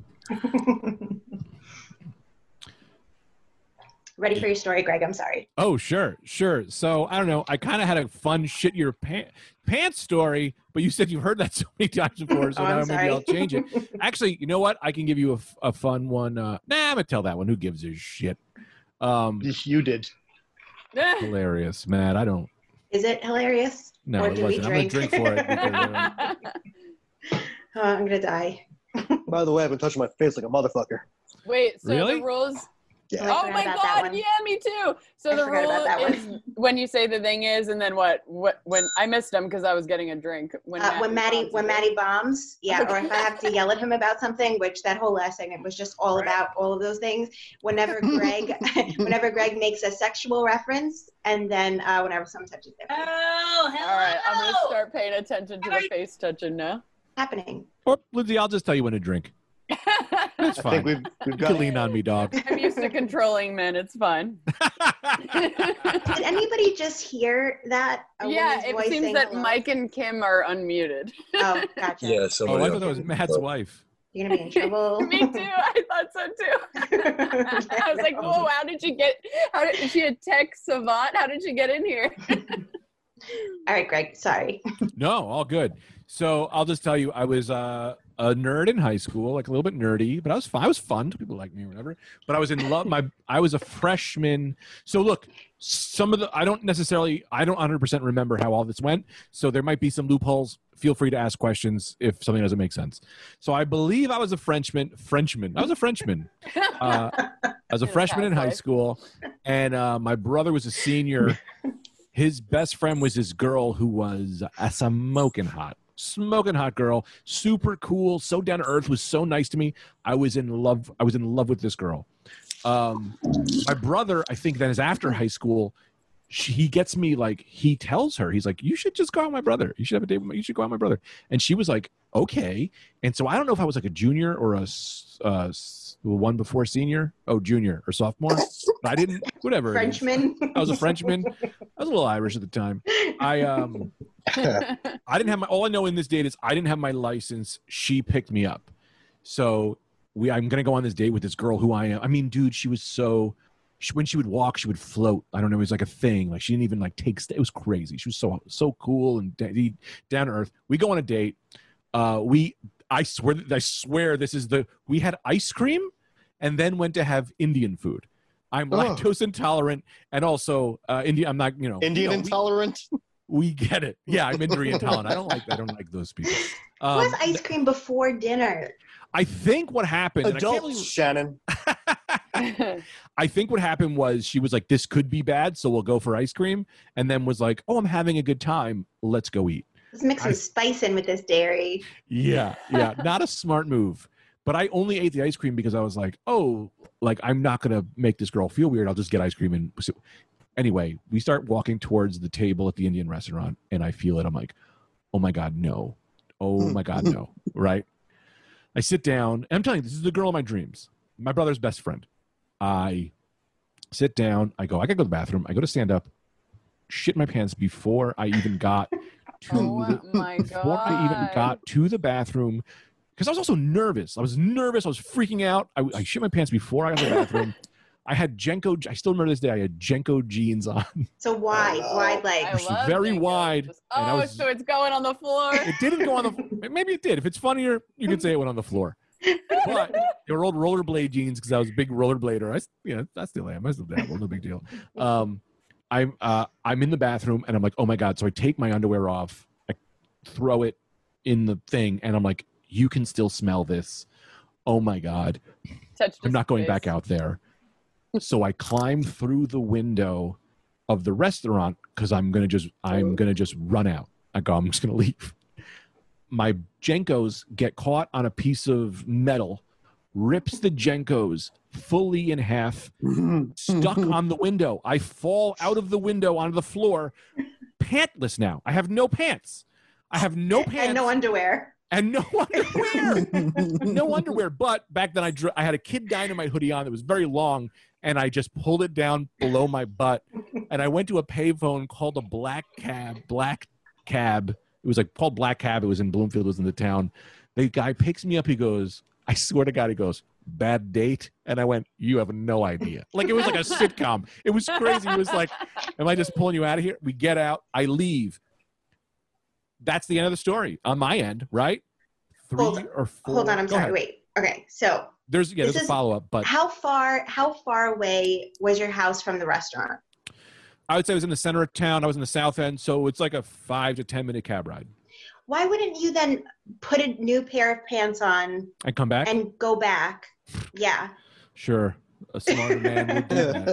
Ready for your story, Greg? I'm sorry. Oh, sure. So, I don't know. I kind of had a fun shit your pants story, but you said you've heard that so many times before, so now maybe I'll change it. Actually, you know what? I can give you a fun one. I'm going to tell that one. Who gives a shit? You did. Hilarious, Matt. I don't. Is it hilarious? No, it wasn't. I'm going to drink for it. I'm going to die. By the way, I've been touching my face like a motherfucker. Wait, so really? The rules... Yeah. Oh my God! Yeah, me too. So the rule is when you say the thing is, and then what? When I missed him because I was getting a drink. When Maddie bombs, yeah. Or if I have to yell at him about something, which that whole last segment was just all about all of those things. Whenever Greg makes a sexual reference, and then whenever someone touches their face. Oh, hello! All right, I'm gonna start paying attention to the face touching now. Happening. Or Lindsay, I'll just tell you when to drink. That's fine. I think we've got to lean on me, dog. I'm used to controlling men. It's fine. Did anybody just hear that? Yeah, it seems that hello? Mike and Kim are unmuted. Oh, gotcha. Yeah, I thought that was Matt's wife. You're gonna be in trouble. Me too. I thought so too. I was like, whoa, how did she had tech savant? How did she get in here? All right, Greg. Sorry. No, all good. So I'll just tell you, I was a nerd in high school, like a little bit nerdy, but I was fun. I was fun. People like me or whatever. But I was in love. I was a freshman. So look, I don't 100% remember how all this went. So there might be some loopholes. Feel free to ask questions if something doesn't make sense. So I believe I was a Frenchman. I was a Frenchman. I was a freshman in high school, and my brother was a senior. His best friend was this girl who was a smoking hot girl, super cool, so down to earth, was so nice to me. I was in love with this girl. My brother, I think that is after high school, he gets me, like, he tells her, he's like, you should just go out with my brother. You should have a date with you should go out with my brother. And she was like, okay. And so I don't know if I was like a junior or a one before senior. Oh, junior or sophomore. But I didn't, whatever. Frenchman. I was a Frenchman. I was a little Irish at the time. I didn't have all I know in this date is I didn't have my license. She picked me up. So I'm going to go on this date with this girl who I mean, dude, she was when she would walk, she would float. I don't know. It was like a thing. Like she didn't even like take, it was crazy. She was so cool and down to earth. We go on a date. I swear this is we had ice cream and then went to have Indian food. I'm lactose intolerant and also I'm not, Indian intolerant. We get it. Yeah, I'm injury intolerant. I don't like those people. Was ice cream before dinner? I think what happened. Adults, Shannon. I think what happened was she was like, "This could be bad, so we'll go for ice cream," and then was like, "Oh, I'm having a good time. Let's go eat." Let's mix some spice in with this dairy. Yeah, not a smart move. But I only ate the ice cream because I was like, "Oh, like I'm not gonna make this girl feel weird. I'll just get ice cream." And anyway, we start walking towards the table at the Indian restaurant, and I feel it. I'm like, "Oh my god, no! Oh my god, no!" Right? I sit down, and I'm telling you, this is the girl of my dreams. My brother's best friend. I sit down. I gotta go to the bathroom. I go to stand up, shit my pants before I even got to the bathroom because I was also nervous. I was freaking out. I shit my pants before I got to the bathroom. I had Jenko. I still remember this day. I had Jenko jeans on. So wide legs. Very wide. Oh, so it's going on the floor. It didn't go on the. Maybe it did. If it's funnier, you could say it went on the floor. But they were old rollerblade jeans because I was a big rollerblader. I still am. I still dabble. No big deal. I'm in the bathroom and I'm like, oh my god. So I take my underwear off. I throw it in the thing and I'm like, you can still smell this. Oh my god. I'm not going back out there. So I climb through the window of the restaurant because I'm gonna just run out. I'm just gonna leave. My Jenkos get caught on a piece of metal, rips the Jenkos fully in half, stuck on the window. I fall out of the window onto the floor, pantless now. I have no pants. And no underwear. No underwear. But back then I had a Kid Dynamite hoodie on that was very long, and I just pulled it down below my butt. And I went to a payphone called a Black Cab. It was like called Black Cab. It was in Bloomfield. It was in the town. The guy picks me up. He goes, I swear to God, he goes, bad date? And I went, you have no idea. Like it was like a sitcom. It was crazy. It was like, am I just pulling you out of here? We get out. I leave. That's the end of the story on my end, right? Hold on. I'm sorry. Ahead. Wait. Okay. So there's a follow-up, but how far away was your house from the restaurant? I would say I was in the center of town. I was in the south end, so it's like a 5 to 10 minute cab ride. Why wouldn't you then put a new pair of pants on and come back and go back? Yeah. Sure. A smarter man would do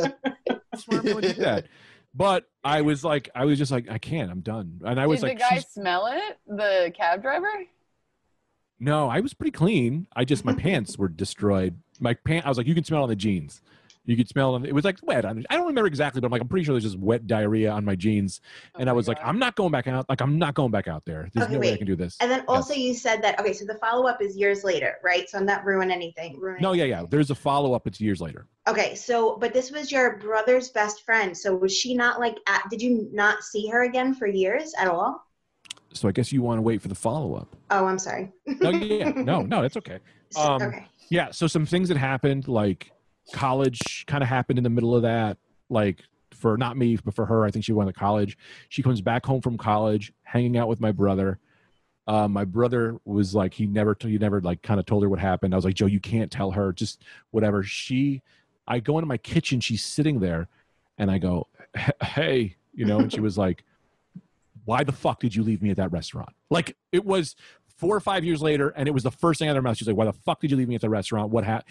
that. But I was just like, I can't. I'm done. And I was Did the guy smell it? The cab driver? No, I was pretty clean. My pants were destroyed. I was like, you can smell it on the jeans. You could smell it. It was like wet. I don't remember exactly, but I'm pretty sure there's just wet diarrhea on my jeans. And I was like, I'm not going back out. I'm not going back out there. There's no way I can do this. And then also you said that, okay, so the follow-up is years later, right? So I'm not ruining anything. Yeah. There's a follow-up. It's years later. Okay, but this was your brother's best friend. So was she not did you not see her again for years at all? So I guess you want to wait for the follow-up. Oh, I'm sorry. No, that's okay. Okay. Yeah, so some things that happened, like college kind of happened in the middle of that, like for not me, but for her. I think she went to college. She comes back home from college, hanging out with my brother. My brother was like, he never like kind of told her what happened. I was like, Joe, you can't tell her, just whatever. I go into my kitchen, she's sitting there, and I go, hey, and she was like, why the fuck did you leave me at that restaurant? Like, it was 4 or 5 years later, and it was the first thing out of her mouth. She's like, why the fuck did you leave me at the restaurant? What kind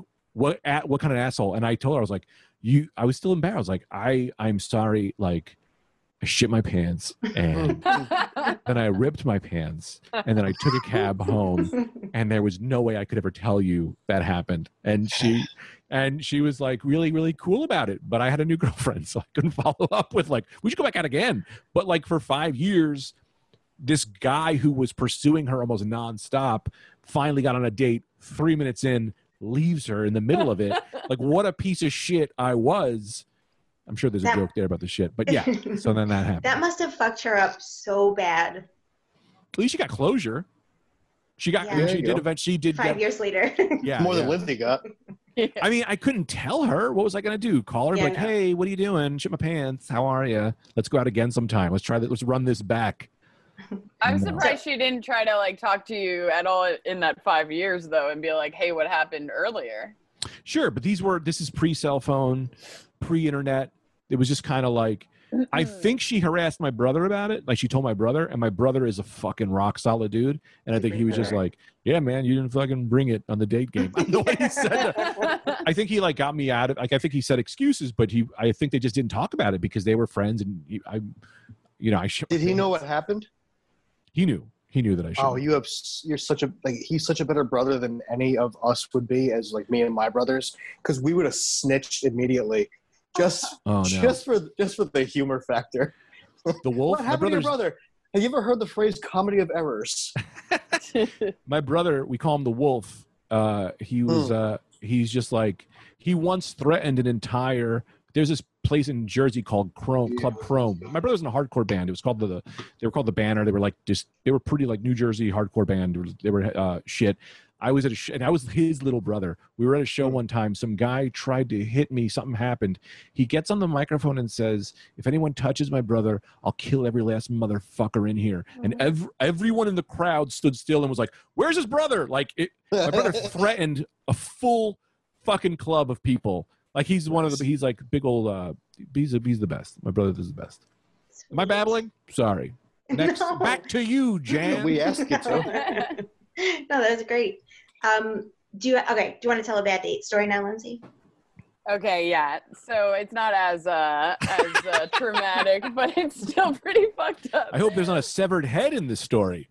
of asshole? And I told her, I was like, I was still embarrassed. I was like, I'm sorry, like, I shit my pants, and then I ripped my pants, and then I took a cab home, and there was no way I could ever tell you that happened. And she was like really, really cool about it. But I had a new girlfriend, so I couldn't follow up with like, we should go back out again. But like for 5 years, this guy who was pursuing her almost nonstop finally got on a date. 3 minutes in, leaves her in the middle of it. Like, what a piece of shit I was. I'm sure there's a joke there about the shit, but yeah. So then that happened. That must have fucked her up so bad. At least she got closure. She got. Yeah. She did eventually. She did. 5 years later. Yeah, more than Lindsay got. I mean, I couldn't tell her. What was I going to do? Call her, Yeah, like, no. hey, what are you doing? Shit my pants. How are you? Let's go out again sometime. Let's try that. Let's run this back. I'm surprised she didn't try to like talk to you at all in that 5 years though, and be like, hey, what happened earlier? Sure, but this is pre-cell phone, pre-internet. It was just kind of like, I think she harassed my brother about it. Like, she told my brother, and my brother is a fucking rock solid dude. And I think he was just like, yeah, man, you didn't fucking bring it on the date game. I don't know what he said. I think he like got me out of, like, I think he said excuses, but I think they just didn't talk about it because they were friends. And Did he know what happened? He knew. He knew that I should. Oh, you're such a, like, he's such a better brother than any of us would be as like me and my brothers, because we would have snitched immediately. Just for the humor factor. The wolf. What happened to your brother? Have you ever heard the phrase "comedy of errors"? My brother, we call him the wolf. He was. He's just like, he once threatened an entire. There's this place in Jersey called Club Chrome. My brother's in a hardcore band. It was called they were called the Banner. They were like they were pretty like New Jersey hardcore band. They were shit. I was at and I was his little brother. We were at a show one time. Some guy tried to hit me. Something happened. He gets on the microphone and says, if anyone touches my brother, I'll kill every last motherfucker in here. And everyone in the crowd stood still and was like, where's his brother? Like, my brother threatened a full fucking club of people. Like, he's one of the, he's like big old, he's the best. My brother is the best. Am I babbling? Sorry. Next, back to you, Jan. We asked you to. No, that was great. Do you want to tell a bad date story now, Lindsay? Okay, yeah. So it's not as traumatic, but it's still pretty fucked up. I hope there's not a severed head in this story.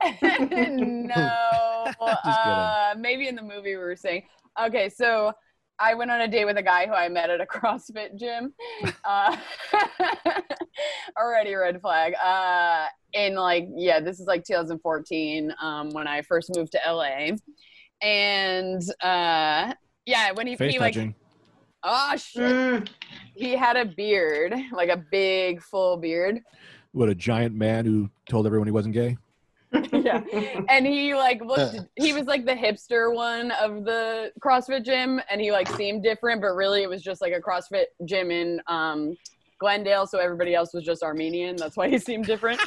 No. Maybe in the movie we were saying. Okay, so I went on a date with a guy who I met at a CrossFit gym. Already red flag. This is like 2014 when I first moved to LA. And when he like, oh shit, he had a beard, like a big full beard. What, a giant man who told everyone he wasn't gay? Yeah, and he like looked. He was like the hipster one of the CrossFit gym, and he like seemed different, but really it was just like a CrossFit gym in Glendale, so everybody else was just Armenian. That's why he seemed different.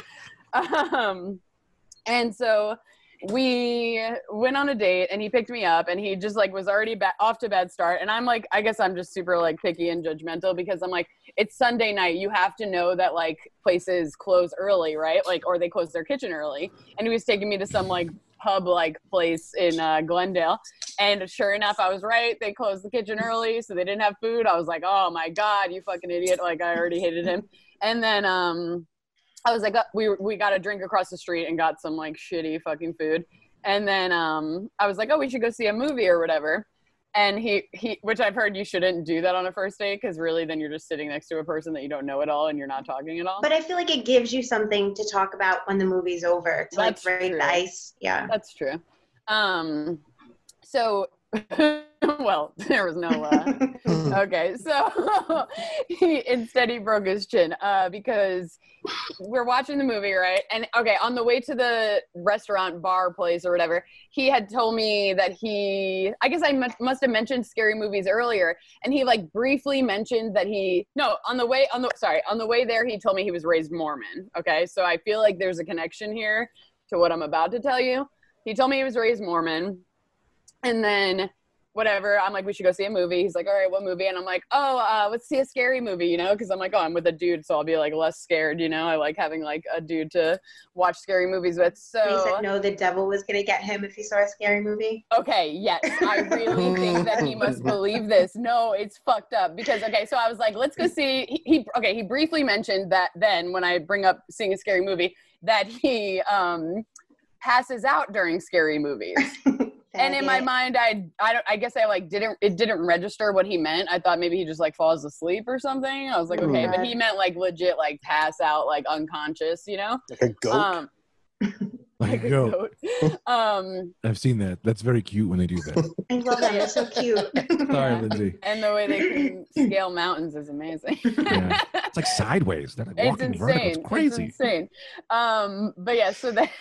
And so we went on a date, and he picked me up, and he just like was already off to a bad start. And I'm like, I guess I'm just super like picky and judgmental, because I'm like, it's Sunday night. You have to know that like places close early, right? Like, or they close their kitchen early. And he was taking me to some like pub like place in Glendale. And sure enough, I was right. They closed the kitchen early, so they didn't have food. I was like, oh my God, you fucking idiot. Like, I already hated him. And then I was like, we got a drink across the street and got some like shitty fucking food. And then I was like, oh, we should go see a movie or whatever. And he which I've heard you shouldn't do that on a first date, because really then you're just sitting next to a person that you don't know at all and you're not talking at all. But I feel like it gives you something to talk about when the movie's over, to like break the ice. Yeah, that's true. So Well, there was no okay, so instead he broke his chin because we're watching the movie, right? And okay, on the way to the restaurant bar place or whatever, he had told me that I guess I must have mentioned scary movies earlier, and he like briefly mentioned that on the way there he told me he was raised Mormon. Okay, so I feel like there's a connection here to what I'm about to tell you. He told me he was raised Mormon, and then whatever, I'm like, we should go see a movie. He's like, all right, what movie? And I'm like, let's see a scary movie, you know, because I'm like, I'm with a dude, so I'll be like less scared, you know. I like having like a dude to watch scary movies with. So he said no, the devil was gonna get him if he saw a scary movie. Okay, yes, I really think that he must believe this. No, it's fucked up because so I was like, let's go see. He briefly mentioned that then when I bring up seeing a scary movie that he passes out during scary movies. And in my mind, I guess I like didn't register what he meant. I thought maybe he just like falls asleep or something. I was like, okay, but he meant like legit like pass out, like unconscious, you know? Like a goat. Like a goat. I've seen that. That's very cute when they do that. I love that. It's so cute. Sorry, Lindsay. And the way they can scale mountains is amazing. Yeah. It's like sideways. They're like walking vertical. It's crazy. It's insane. But yeah, so then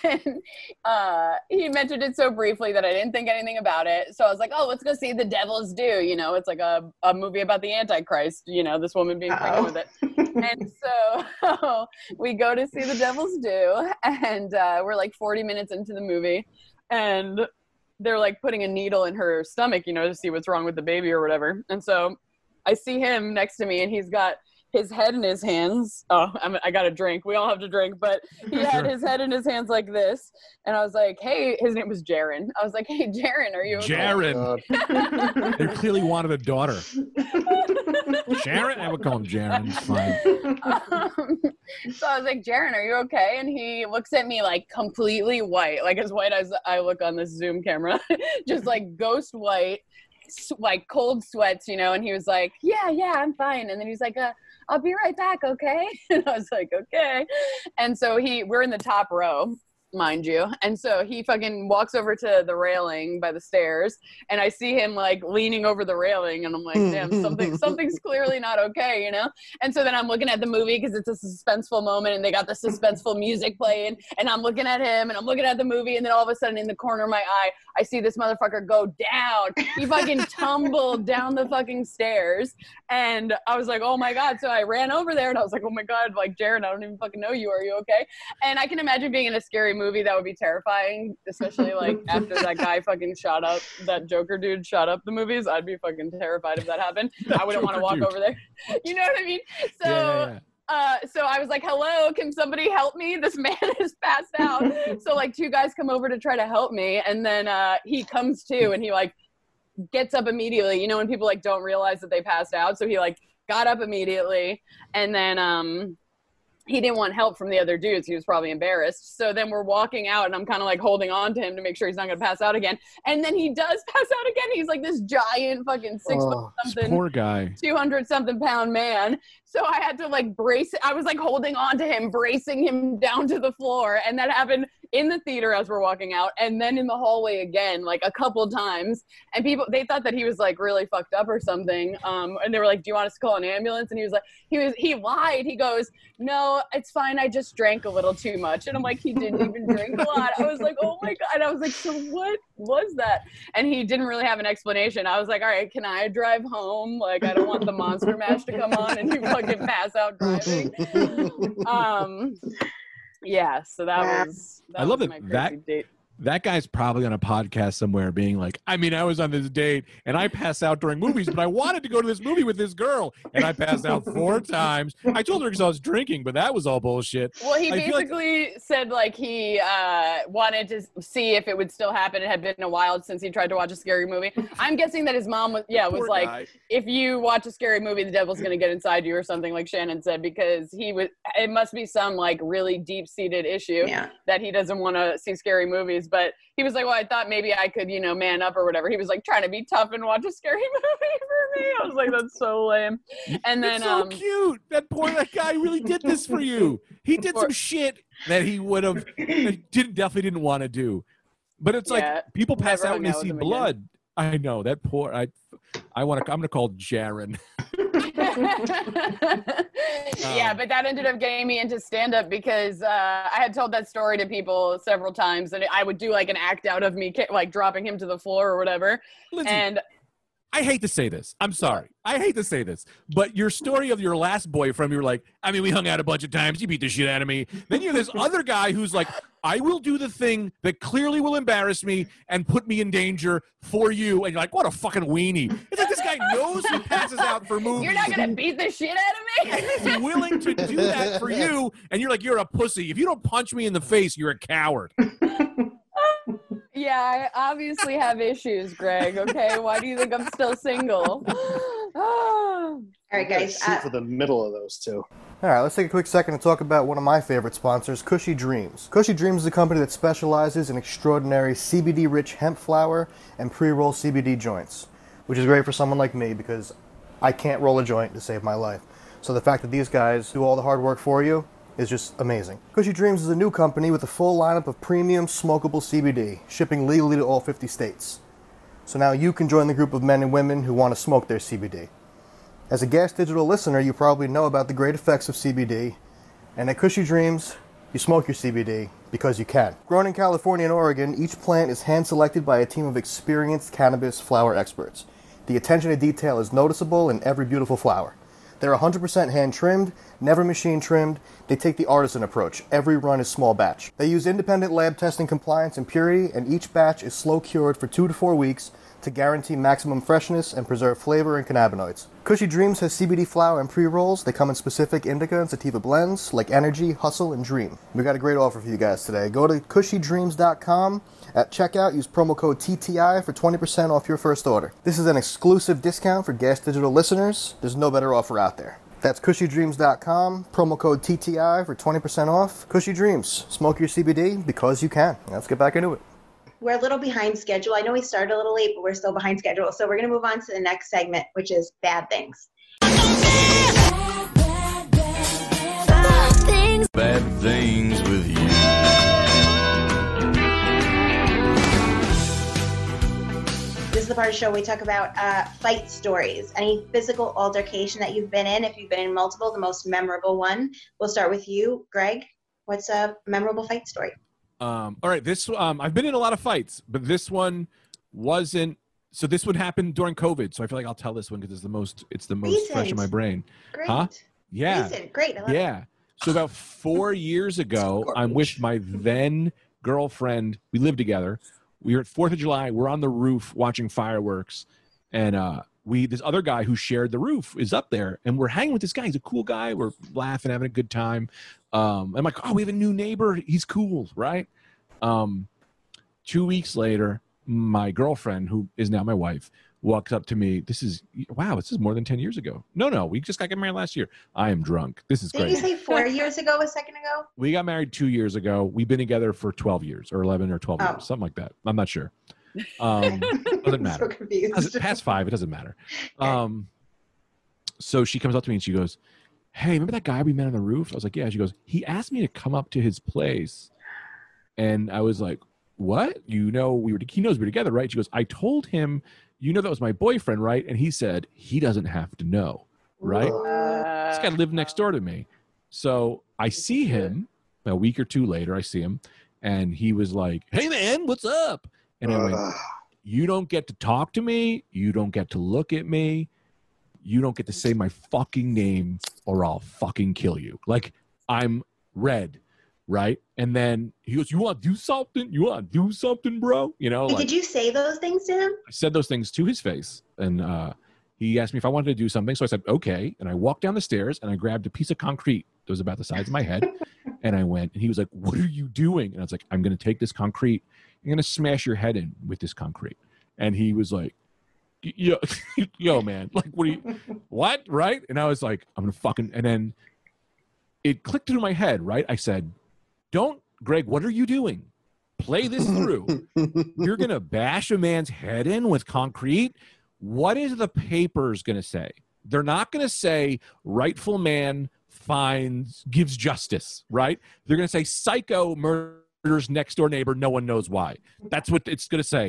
he mentioned it so briefly that I didn't think anything about it. So I was like, let's go see The Devil's Due. You know, it's like a movie about the Antichrist, you know, this woman being pregnant with it. And so we go to see The Devil's Due, and we're like 40 minutes into the movie, and they're like putting a needle in her stomach, you know, to see what's wrong with the baby or whatever. And so I see him next to me, and he's got his head in his hands. I got a drink. We all have to drink, but he had his head in his hands like this. And I was like, hey, his name was Jaron. I was like, hey, Jaron, are you okay? Jaron. They clearly wanted a daughter. Jaron? I would call him Jaron. It's fine. So I was like, Jaron, are you okay? And he looks at me like completely white, like as white as I look on this Zoom camera, just like ghost white, like cold sweats, you know. And he was like, yeah, I'm fine. And then he's like, I'll be right back, okay? And I was like, okay. And so we're in the top row, mind you. And so he fucking walks over to the railing by the stairs, and I see him like leaning over the railing, and I'm like, damn, something's clearly not okay, you know? And so then I'm looking at the movie because it's a suspenseful moment, and they got the suspenseful music playing, and I'm looking at him, and I'm looking at the movie, and then all of a sudden in the corner of my eye, I see this motherfucker go down. He fucking tumbled down the fucking stairs, and I was like, oh my God. So I ran over there, and I was like, oh my God, like, Jaron, I don't even fucking know you. Are you okay? And I can imagine being in a scary movie that would be terrifying, especially like after that guy fucking that Joker dude shot up the movies. I'd be fucking terrified if that happened. I wouldn't want to walk over there. You know what I mean? So so I was like, hello, can somebody help me? This man is passed out. So like 2 guys come over to try to help me, and then he comes to, and he like gets up immediately, you know, when people like don't realize that they passed out. So he like got up immediately, and then he didn't want help from the other dudes. He was probably embarrassed. So then we're walking out, and I'm kind of like holding on to him to make sure he's not going to pass out again. And then he does pass out again. He's like this giant fucking 6 foot something, poor guy, 200 something pound man. So I had to like brace it. I was like holding on to him, bracing him down to the floor. And that happened in the theater as we're walking out, and then in the hallway again, like a couple times. And people, they thought that he was like really fucked up or something. And they were like, do you want us to call an ambulance? And he was like, he lied. He goes, no, it's fine. I just drank a little too much. And I'm like, he didn't even drink a lot. I was like, oh my God. And I was like, so what was that? And he didn't really have an explanation. I was like, all right, can I drive home? Like, I don't want the Monster Mash to come on and you fucking pass out driving. Yeah, so that was I love my crazy date. That guy's probably on a podcast somewhere being like, I mean, I was on this date and I pass out during movies, but I wanted to go to this movie with this girl and I passed out 4 times. I told her because I was drinking, but that was all bullshit. Well, he basically said like he wanted to see if it would still happen. It had been a while since he tried to watch a scary movie. I'm guessing that his mom was like, guy. If you watch a scary movie, the devil's going to get inside you or something, like Shannon said, because it must be some like really deep-seated issue that he doesn't want to see scary movies. But he was like, well, I thought maybe I could, man up or whatever. He was like trying to be tough and watch a scary movie for me. I was like, that's so lame. And then it's so cute. That guy really did this for you. He did some shit that he would have definitely didn't want to do. But it's like people pass out when they see blood. I know that poor. I'm gonna call Jaron. Yeah, but that ended up getting me into stand-up because I had told that story to people several times, and I would do like an act out of me like dropping him to the floor or whatever. Lindsay, and I hate to say this. I'm sorry. I hate to say this. But your story of your last boyfriend, you were like, I mean, we hung out a bunch of times. He beat the shit out of me. Then you have this other guy who's like, I will do the thing that clearly will embarrass me and put me in danger for you. And you're like, what a fucking weenie. It's like this guy knows he passes out for movies. You're not going to beat the shit out of me? And he's willing to do that for you. And you're like, you're a pussy. If you don't punch me in the face, you're a coward. Yeah, I obviously have issues, Greg. Okay, why do you think I'm still single? All right, guys. Shoot for the middle of those two. All right, let's take a quick second to talk about one of my favorite sponsors, Cushy Dreams. Cushy Dreams is a company that specializes in extraordinary CBD-rich hemp flower and pre-roll CBD joints, which is great for someone like me because I can't roll a joint to save my life. So the fact that these guys do all the hard work for you is just amazing. Cushy Dreams is a new company with a full lineup of premium smokable CBD, shipping legally to all 50 states. So now you can join the group of men and women who want to smoke their CBD. As a Gas Digital listener, you probably know about the great effects of CBD, and at Cushy Dreams, you smoke your CBD because you can. Grown in California and Oregon, each plant is hand-selected by a team of experienced cannabis flower experts. The attention to detail is noticeable in every beautiful flower. They're 100% hand-trimmed, never machine-trimmed. They take the artisan approach. Every run is small batch. They use independent lab testing compliance and purity, and each batch is slow-cured for 2 to 4 weeks to guarantee maximum freshness and preserve flavor and cannabinoids. Cushy Dreams has CBD flower and pre-rolls. They come in specific indica and sativa blends like Energy, Hustle, and Dream. We got a great offer for you guys today. Go to cushydreams.com. At checkout, use promo code TTI for 20% off your first order. This is an exclusive discount for Gas Digital listeners. There's no better offer out there. That's cushydreams.com, promo code TTI for 20% off. Cushy Dreams. Smoke your CBD because you can. Let's get back into it. We're a little behind schedule. I know we started a little late, but we're still behind schedule. So we're going to move on to the next segment, which is bad things. Bad things with you. This is the part of the show we talk about fight stories. Any physical altercation that you've been in, if you've been in multiple, the most memorable one. We'll start with you, Greg. What's a memorable fight story? All right, I've been in a lot of fights, but this one wasn't. So this would happen during COVID. So I feel like I'll tell this one because it's the most fresh in my brain. Great. Huh? Yeah. Recent. Great. I love it. So about 4 years ago, I'm with my then girlfriend. We lived together. We were at 4th of July. We're on the roof watching fireworks, and this other guy who shared the roof is up there, and we're hanging with this guy. He's a cool guy. We're laughing, having a good time. I'm like, oh, we have a new neighbor. He's cool, right? 2 weeks later, my girlfriend, who is now my wife, walks up to me. This is more than 10 years ago. No, we just got married last year. I am drunk. This is great. Did you say 4 years ago a second ago? We got married 2 years ago. We've been together for 12 years or 11 or 12 years, something like that. I'm not sure. Doesn't matter. I'm so confused. Past 5, it doesn't matter. So she comes up to me and she goes, hey, remember that guy we met on the roof? I was like, yeah. She goes, he asked me to come up to his place. And I was like, what? He knows we were together, right? She goes, I told him, that was my boyfriend, right? And he said, he doesn't have to know, right? This guy lived next door to me. So I see him a week or two later. I see him and he was like, hey man, what's up? And I went, you don't get to talk to me. You don't get to look at me. You don't get to say my fucking name or I'll fucking kill you. Like, I'm red, right? And then he goes, you want to do something? You want to do something, bro? Did you say those things to him? I said those things to his face. And he asked me if I wanted to do something. So I said, okay. And I walked down the stairs and I grabbed a piece of concrete that was about the size of my head. And I went, and he was like, what are you doing? And I was like, I'm going to take this concrete. I'm going to smash your head in with this concrete. And he was like, yo, man, like, what? Right? And I was like, I'm going to fucking, and then it clicked through my head, right? I said, Greg, what are you doing? Play this through. You're going to bash a man's head in with concrete? What is the papers going to say? They're not going to say rightful man gives justice, right? They're going to say psycho murders next door neighbor. No one knows why. That's what it's going to say.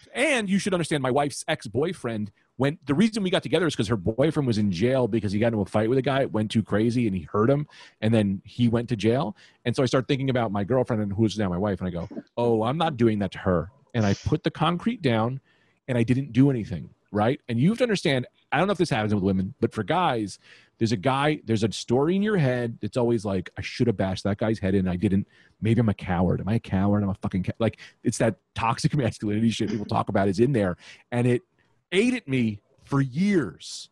And you should understand, my wife's ex-boyfriend, the reason we got together is because her boyfriend was in jail because he got into a fight with a guy, went too crazy, and he hurt him, and then he went to jail. And so I started thinking about my girlfriend, and who's now my wife, and I go, oh, I'm not doing that to her. And I put the concrete down, and I didn't do anything, right? And you have to understand, I don't know if this happens with women, but for guys, there's a story in your head that's always like, I should have bashed that guy's head in, I didn't. Maybe I'm a coward. Am I a coward? I'm a fucking like, it's that toxic masculinity shit people talk about is in there. And it ate at me for years.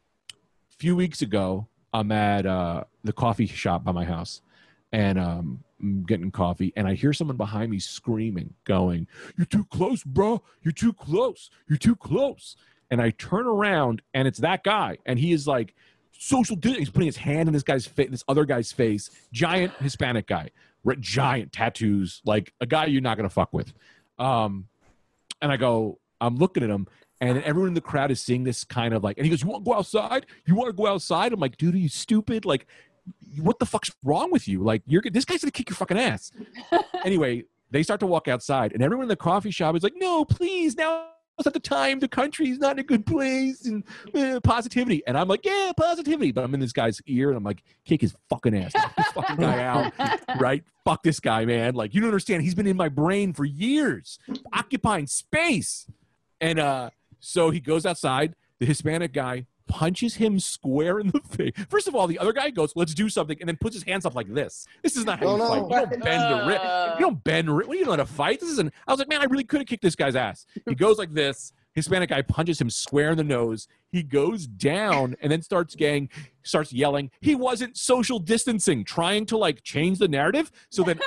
A few weeks ago, I'm at the coffee shop by my house, and I'm getting coffee, and I hear someone behind me screaming, going, "You're too close, bro. You're too close. You're too close." And I turn around, and it's that guy, and he is like, social distance. He's putting his hand in this guy's face, this other guy's face. Giant Hispanic guy, giant tattoos, like a guy you're not gonna fuck with. And I go, I'm looking at him, and everyone in the crowd is seeing this kind of like, and he goes, "You want to go outside? You want to go outside?" I'm like, "Dude, are you stupid? Like, what the fuck's wrong with you? Like, this guy's gonna kick your fucking ass." Anyway, they start to walk outside, and everyone in the coffee shop is like, "No, please, now at the time, the country's not in a good place, and positivity." And I'm like, "Yeah, positivity." But I'm in this guy's ear, and I'm like, "Kick his fucking ass. Knock this fucking guy out." Right? Fuck this guy, man. Like, you don't understand. He's been in my brain for years, occupying space. And so he goes outside. The Hispanic guy punches him square in the face. First of all, the other guy goes, "Let's do something," and then puts his hands up like this. This is not how you fight. You don't bend the wrist. You don't bend the wrist. What are you doing, a fight? This isn't. I was like, man, I really could have kicked this guy's ass. He goes like this. Hispanic guy punches him square in the nose. He goes down and then starts yelling. He wasn't social distancing, trying to like change the narrative. So then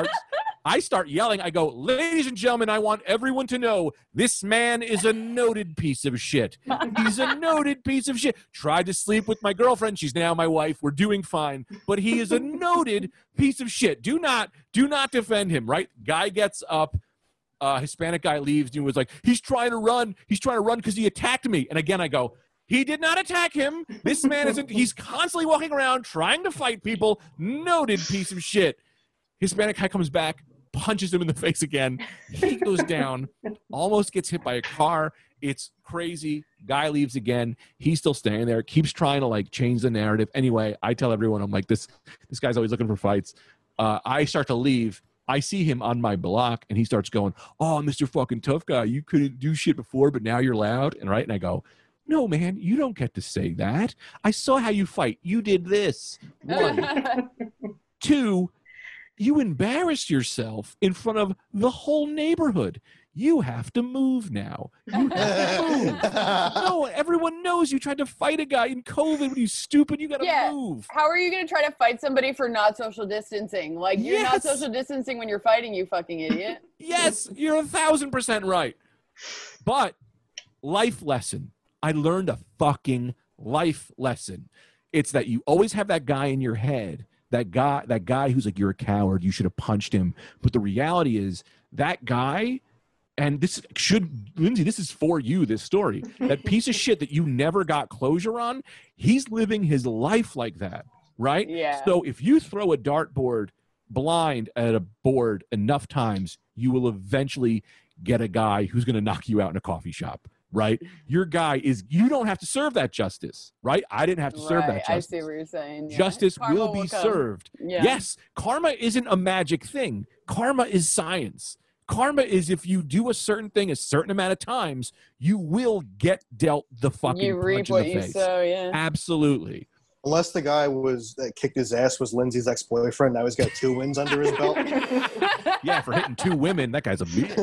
I start yelling. I go, "Ladies and gentlemen, I want everyone to know this man is a noted piece of shit. He's a noted piece of shit. Tried to sleep with my girlfriend. She's now my wife. We're doing fine. But he is a noted piece of shit. Do not defend him," right? Guy gets up. Hispanic guy leaves and was like, "He's trying to run. He's trying to run because he attacked me." And again, I go, "He did not attack him. This man isn't. He's constantly walking around trying to fight people. Noted piece of shit." Hispanic guy comes back, punches him in the face again. He goes down, almost gets hit by a car. It's crazy. Guy leaves again. He's still standing there, keeps trying to like change the narrative. Anyway, I tell everyone, I'm like, this guy's always looking for fights. I start to leave. I see him on my block, and he starts going, "Oh, Mr. fucking tough guy, you couldn't do shit before, but now you're loud." And right, and I go, "No, man, you don't get to say that. I saw how you fight. You did this. 1. 2, you embarrassed yourself in front of the whole neighborhood. You have to move now. You have to move. No, everyone knows you tried to fight a guy in COVID. When you stupid, you got to move." How are you going to try to fight somebody for not social distancing? Like, you're not social distancing when you're fighting, you fucking idiot. Yes, you're 1,000% right. But life lesson. I learned a fucking life lesson. It's that you always have that guy in your head, that guy who's like, "You're a coward. You should have punched him." But the reality is that guy. And Lindsay, this is for you, this story. That piece of shit that you never got closure on, he's living his life like that, right? Yeah. So if you throw a dartboard blind at a board enough times, you will eventually get a guy who's going to knock you out in a coffee shop, right? Your guy you don't have to serve that justice, right? I didn't have to serve that justice. I see what you're saying. Yeah. Justice will be served. Yeah. Yes, karma isn't a magic thing. Karma is science. Karma is if you do a certain thing a certain amount of times, you will get dealt the fucking you reap punch what in the you face. sow, yeah. Absolutely. Unless the guy that kicked his ass was Lindsay's ex-boyfriend. Now he's got 2 wins under his belt. Yeah, for hitting 2 women, that guy's a beast.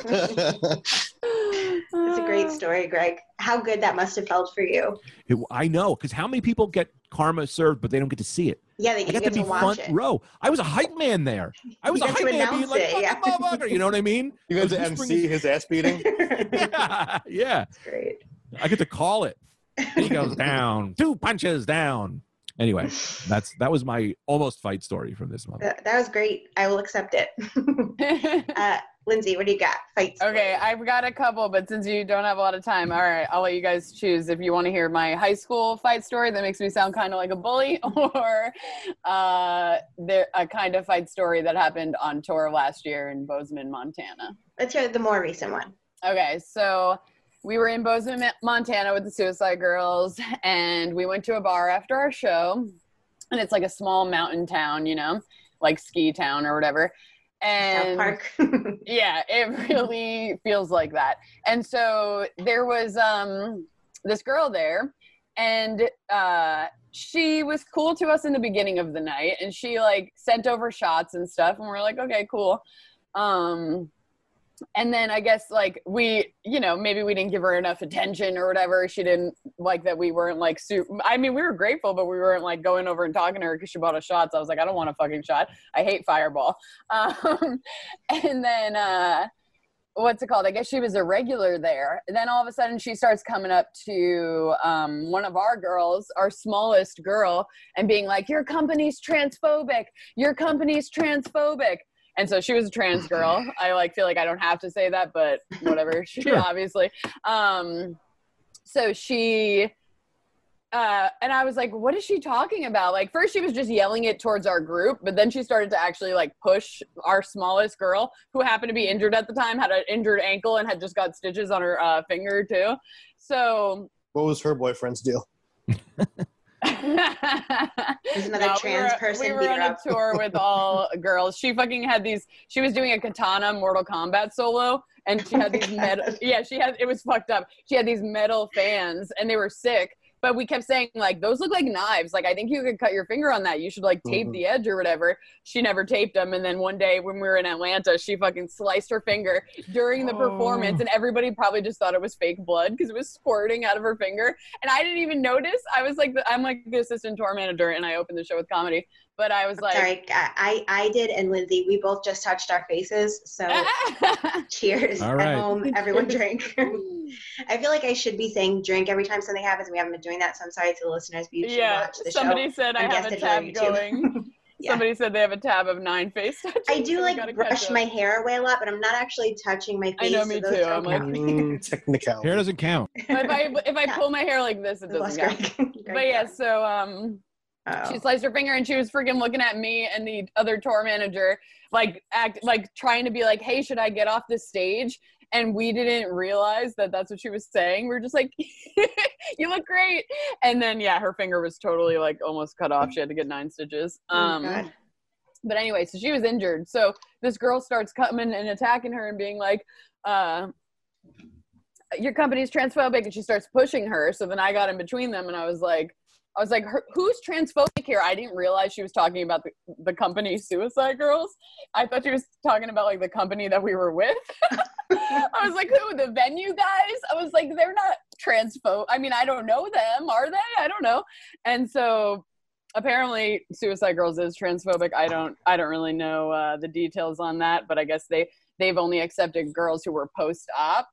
That's a great story, Greg. How good that must have felt for you. I know, because how many people get karma served, but they don't get to see it? Yeah, they I get got to be watch front it. row. I was a hype man there. I was a hype man being like, motherfucker, you know what I mean? You got to MC his ass beating? Yeah. That's great. I get to call it. He goes down, 2 punches down. Anyway, that was my almost fight story from this month. That was great. I will accept it. Lindsay, what do you got? Fight story. Okay, I've got a couple, but since you don't have a lot of time, all right, I'll let you guys choose if you want to hear my high school fight story that makes me sound kind of like a bully, or a kind of fight story that happened on tour last year in Bozeman, Montana. Let's hear the more recent one. Okay, so we were in Bozeman, Montana with the Suicide Girls, and we went to a bar after our show, and it's like a small mountain town, you know, like ski town or whatever. And South Park. Yeah, it really feels like that. And so there was this girl there, and she was cool to us in the beginning of the night, and she like sent over shots and stuff, and we're like, okay, cool. And then I guess like we, you know, maybe we didn't give her enough attention or whatever. She didn't like that we weren't like I mean, we were grateful, but we weren't like going over and talking to her because she bought us shots. I was like, I don't want a fucking shot. I hate Fireball. And then what's it called? I guess she was a regular there. And then all of a sudden she starts coming up to one of our girls, our smallest girl, and being like, your company's transphobic. Your company's transphobic. And so she was a trans girl. I like feel like I don't have to say that, but whatever. She obviously. So she, and I was like, what is she talking about? Like first she was just yelling it towards our group, but then she started to actually like push our smallest girl, who happened to be injured at the time, had an injured ankle and had just got stitches on her finger too. So. What was her boyfriend's deal? There's another trans person. We were on a tour with all girls. She fucking had these. She was doing a Katana Mortal Kombat solo, and she had these metal. Yeah, she had. It was fucked up. She had these metal fans, and they were sick. But we kept saying, like, those look like knives. Like, I think you could cut your finger on that. You should, like, tape the edge or whatever. She never taped them. And then one day when we were in Atlanta, she fucking sliced her finger during the performance. And everybody probably just thought it was fake blood because it was squirting out of her finger. And I didn't even notice. I was like, I'm like the assistant tour manager, and I opened the show with comedy. But I was like... Sorry, I did, and Lindsay, we both just touched our faces. So cheers. All right. At home, everyone drink. I feel like I should be saying drink every time something happens. We haven't been doing that, so I'm sorry to the listeners, but you should watch the show. Somebody said I have a tab going. Yeah. Somebody said they have a tab of 9 face touches. I do like brush my hair away a lot, but I'm not actually touching my face. I know, me too. I'm like, technical. Hair doesn't count. If I pull my hair like this, it doesn't count. But yeah, so she sliced her finger, and she was freaking looking at me and the other tour manager, like trying to be like, hey, should I get off the stage? And we didn't realize that that's what she was saying. We were just like, you look great. And then, yeah, her finger was totally like almost cut off. She had to get 9 stitches. God. But anyway, so she was injured. So this girl starts coming and attacking her and being like, your company's transphobic. And she starts pushing her. So then I got in between them, and I was like, who's transphobic here? I didn't realize she was talking about the company Suicide Girls. I thought she was talking about like the company that we were with. I was like, who? The venue guys? I was like, they're not transphobic. I mean, I don't know them. Are they? I don't know. And so apparently Suicide Girls is transphobic. I don't really know the details on that, but I guess they've only accepted girls who were post-op.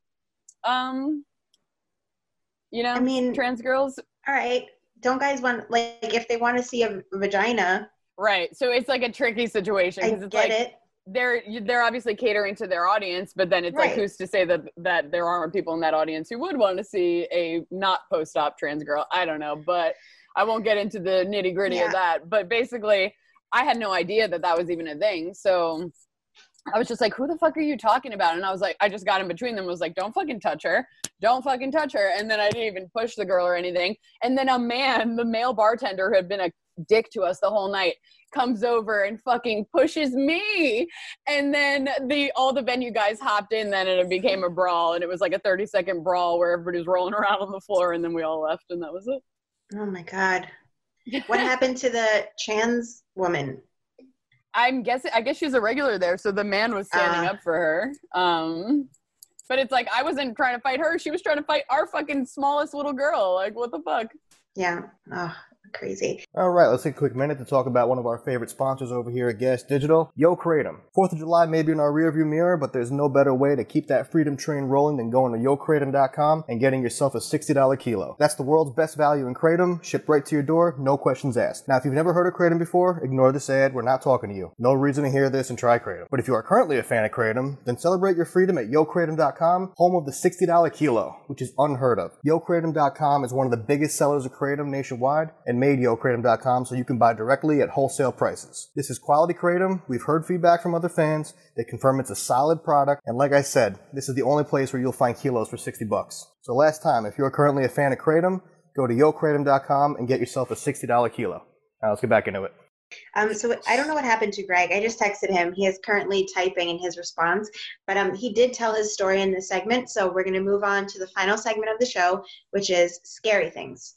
You know, I mean, trans girls. All right. Don't guys want, like, if they want to see a vagina? Right. So it's like a tricky situation. I it's get like, it. They're obviously catering to their audience, but then it's like, who's to say that there aren't people in that audience who would want to see a not post-op trans girl? I don't know, but I won't get into the nitty gritty of that. But basically, I had no idea that was even a thing. So I was just like, who the fuck are you talking about? And I was like, I just got in between them, was like, don't fucking touch her. Don't fucking touch her. And then I didn't even push the girl or anything. And then the male bartender who had been a dick to us the whole night, comes over and fucking pushes me. And then all the venue guys hopped in then, and it became a brawl. And it was like a 30-second brawl where everybody was rolling around on the floor, and then we all left, and that was it. Oh my God. What happened to the trans woman? I guess she's a regular there, so the man was standing up for her. But it's like, I wasn't trying to fight her. She was trying to fight our fucking smallest little girl. Like, what the fuck? Yeah. Oh, crazy. All right, let's take a quick minute to talk about one of our favorite sponsors over here at Gas Digital, Yo Kratom. 4th of July may be in our rearview mirror, but there's no better way to keep that freedom train rolling than going to YoKratom.com and getting yourself a $60 kilo. That's the world's best value in Kratom, shipped right to your door, no questions asked. Now, if you've never heard of Kratom before, ignore this ad, we're not talking to you. No reason to hear this and try Kratom. But if you are currently a fan of Kratom, then celebrate your freedom at YoKratom.com, home of the $60 kilo, which is unheard of. YoKratom.com is one of the biggest sellers of Kratom nationwide, and and made YoKratom.com so you can buy directly at wholesale prices. This is quality Kratom. We've heard feedback from other fans. They confirm it's a solid product. And like I said, this is the only place where you'll find kilos for $60. So last time, if you're currently a fan of Kratom, go to YoKratom.com and get yourself a $60 kilo. Now let's get back into it. So I don't know what happened to Greg. I just texted him. He is currently typing in his response, but he did tell his story in this segment. So we're going to move on to the final segment of the show, which is Scary Things.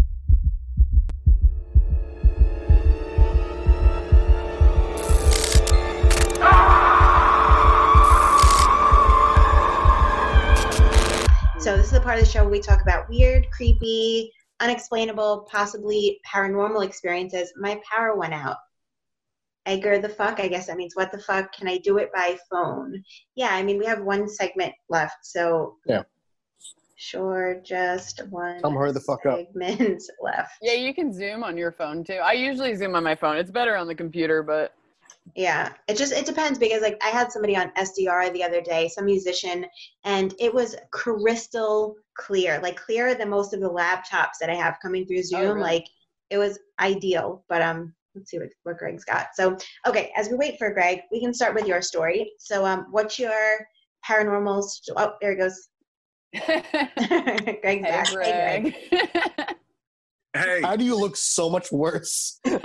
So this is the part of the show where we talk about weird, creepy, unexplainable, possibly paranormal experiences. My power went out. Egger the fuck? I guess that means what the fuck? Can I do it by phone? Yeah, I mean, we have one segment left, so yeah. Sure, just one hurry the fuck up. Segment left. Yeah, you can Zoom on your phone too. I usually Zoom on my phone. It's better on the computer, but yeah, it depends because like I had somebody on SDR the other day, some musician, and it was crystal clear, like clearer than most of the laptops that I have coming through Zoom. Oh, really? Like it was ideal, but let's see what Greg's got. So, okay, as we wait for Greg, we can start with your story. So, what's your paranormal? Oh, there he goes. Greg's back. Greg. Hey, Greg. Hey. How do you look so much worse? What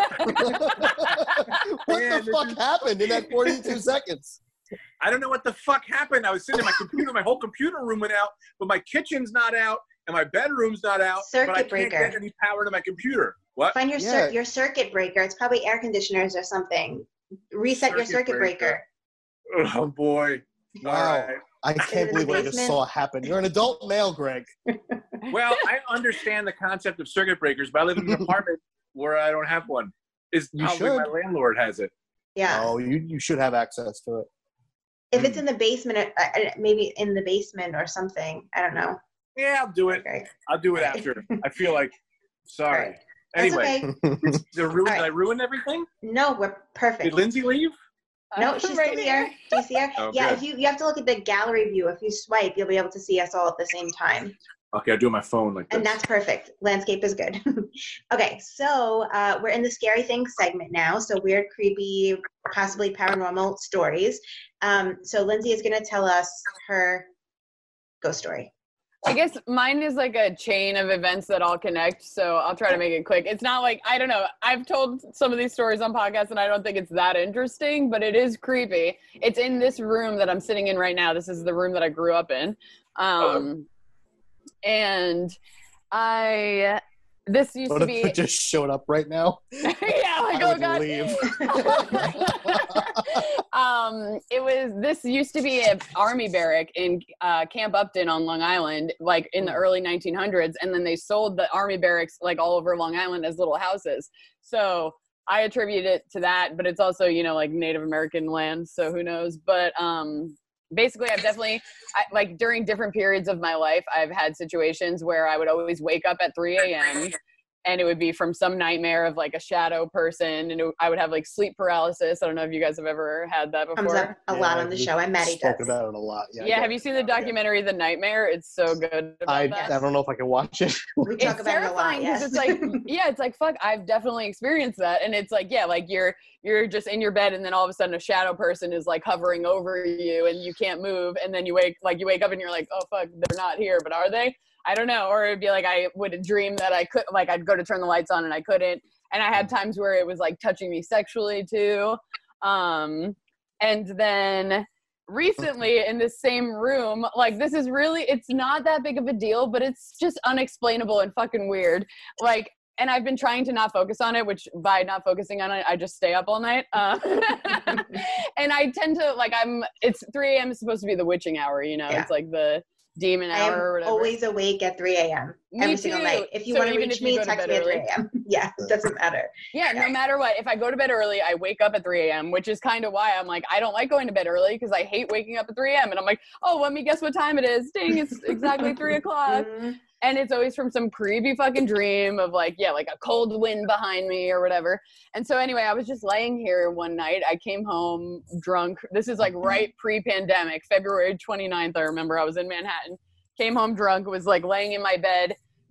the fuck happened in that 42 seconds? I don't know what the fuck happened. I was sitting in my computer. My whole computer room went out, but my kitchen's not out and my bedroom's not out. Circuit but I can't breaker. get any power to my computer. What? Find your your circuit breaker. It's probably air conditioners or something. Reset your circuit breaker. Oh boy! Wow. Right. I can't believe what I just saw happen. You're an adult male, Greg. Well, I understand the concept of circuit breakers, but I live in an apartment where I don't have one. It's probably my landlord has it. Yeah. Oh, you should have access to it. If it's in the basement, maybe in the basement or something. I don't know. Yeah, I'll do it. Okay. I'll do it after. I feel like, sorry. Right. Anyway, okay. Did I ruin everything? No, we're perfect. Did Lindsay leave? No, she's still here. Do you see her? Oh, yeah, good. if you have to look at the gallery view. If you swipe, you'll be able to see us all at the same time. Okay, I'll do it on my phone like this. And that's perfect. Landscape is good. Okay, so we're in the Scary Things segment now. So weird, creepy, possibly paranormal stories. So Lindsay is going to tell us her ghost story. I guess mine is like a chain of events that all connect, so I'll try to make it quick. It's not like, I don't know, I've told some of these stories on podcasts and I don't think it's that interesting, but it is creepy. It's in this room that I'm sitting in right now. This is the room that I grew up in. And this used to be... What if it just showed up right now? Yeah, like, I oh would God. leave. This used to be an army barrack in Camp Upton on Long Island, like in the early 1900s. And then they sold the army barracks like all over Long Island as little houses. So I attribute it to that, but it's also, you know, like Native American land. So who knows? But basically I've definitely, like during different periods of my life, I've had situations where I would always wake up at 3 a.m. and it would be from some nightmare of like a shadow person, and I would have like sleep paralysis. I don't know if you guys have ever had that before. Comes up a lot on the show, and Maddie does. Spoken about it a lot. Yeah, have you seen the documentary The Nightmare? It's so good. I don't know if I can watch it. We talk about it a lot. Yes. It's like, yeah, it's like, fuck, I've definitely experienced that. And it's like, yeah, like you're just in your bed, and then all of a sudden a shadow person is like hovering over you, and you can't move, and then you wake up and you're like, oh fuck, they're not here, but are they? I don't know. Or it'd be like I would dream that I could, like I'd go to turn the lights on and I couldn't. And I had times where it was like touching me sexually too. And then recently in this same room, like this is really, it's not that big of a deal, but it's just unexplainable and fucking weird. Like, and I've been trying to not focus on it, which by not focusing on it, I just stay up all night. And I tend to it's 3 a.m. is supposed to be the witching hour, you know, It's like the demon hour or whatever. I am always awake at 3 a.m. every single night. If you want to reach me, text me at 3 a.m. Yeah, it doesn't matter. Yeah, no matter what. If I go to bed early, I wake up at 3 a.m., which is kind of why I'm like, I don't like going to bed early because I hate waking up at 3 a.m. And I'm like, oh, let me guess what time it is. Dang, it's exactly 3 o'clock. And it's always from some creepy fucking dream of like, yeah, like a cold wind behind me or whatever. And so anyway, I was just laying here one night. I came home drunk. This is like right pre-pandemic, February 29th. I remember I was in Manhattan, came home drunk, was like laying in my bed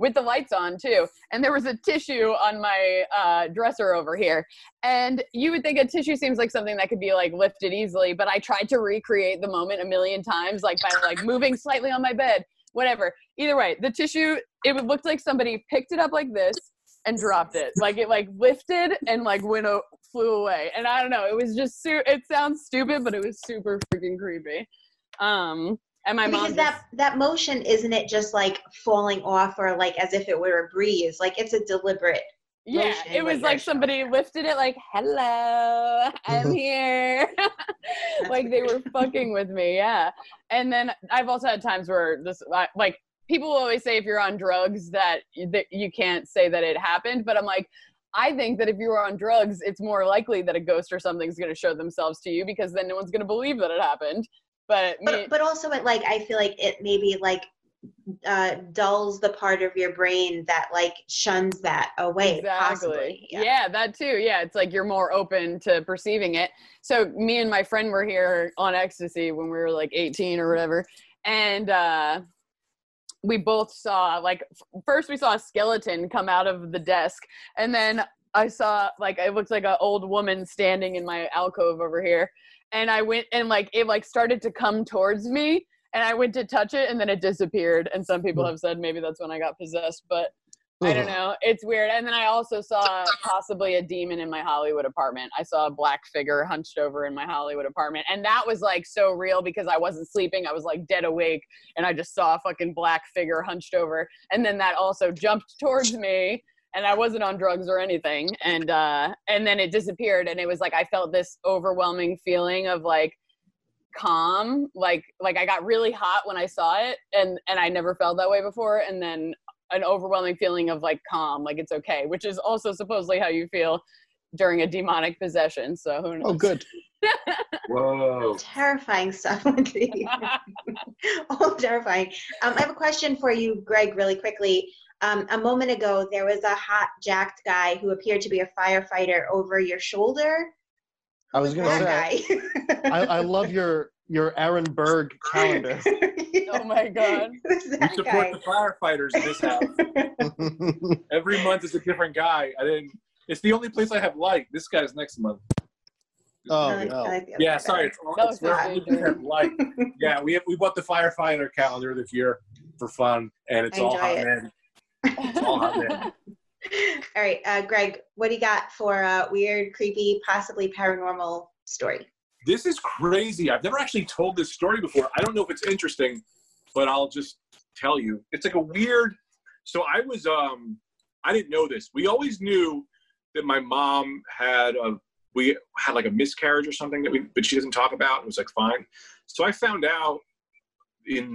with the lights on too. And there was a tissue on my dresser over here. And you would think a tissue seems like something that could be like lifted easily, but I tried to recreate the moment a million times, like by like moving slightly on my bed, whatever. Either way, the tissue, it looked like somebody picked it up like this and dropped it. Like it like lifted and like flew away. And I don't know, it was just, it sounds stupid, but it was super freaking creepy. And my mom that motion, isn't it just like falling off or like as if it were a breeze? Like it's a deliberate motion. It was like somebody lifted it like, hello, I'm here. Like they were fucking with me, yeah. And then I've also had times where this, like people always say if you're on drugs that you can't say that it happened, but I'm like, I think that if you were on drugs, it's more likely that a ghost or something's going to show themselves to you because then no one's going to believe that it happened. But also it like I feel like it maybe like dulls the part of your brain that like shuns that away. Exactly. Possibly. Yeah, that too. Yeah, it's like you're more open to perceiving it. So me and my friend were here on ecstasy when we were like 18 or whatever, and we both saw like first we saw a skeleton come out of the desk, and then I saw like it looked like an old woman standing in my alcove over here. And I went and like it like started to come towards me and I went to touch it and then it disappeared. And some people have said maybe that's when I got possessed, but I don't know. It's weird. And then I also saw possibly a demon in my Hollywood apartment. I saw a black figure hunched over in my Hollywood apartment. And that was like so real because I wasn't sleeping. I was like dead awake and I just saw a fucking black figure hunched over. And then that also jumped towards me. And I wasn't on drugs or anything. And then it disappeared. And it was like, I felt this overwhelming feeling of like calm. Like I got really hot when I saw it. And I never felt that way before. And then an overwhelming feeling of like calm, like it's okay, which is also supposedly how you feel during a demonic possession. So who knows? Oh, good. Whoa. Terrifying stuff. All terrifying. I have a question for you, Greg, really quickly. A moment ago, there was a hot, jacked guy who appeared to be a firefighter over your shoulder. I was going to say, I love your Aaron Berg calendar. Oh my God. We support the firefighters in this house. Every month is a different guy. It's the only place I have light. This guy's next month. Oh, no. Yeah, sorry. It's where only we have light. Yeah, we bought the firefighter calendar this year for fun, and it's all hot men. It's all hot men. All right, Greg, what do you got for a weird, creepy, possibly paranormal story? This is crazy. I've never actually told this story before. I don't know if it's interesting, but I'll just tell you. It's like a weird. So I was I didn't know this. We always knew that my mom had like a miscarriage or something but she doesn't talk about. It was like fine. So I found out in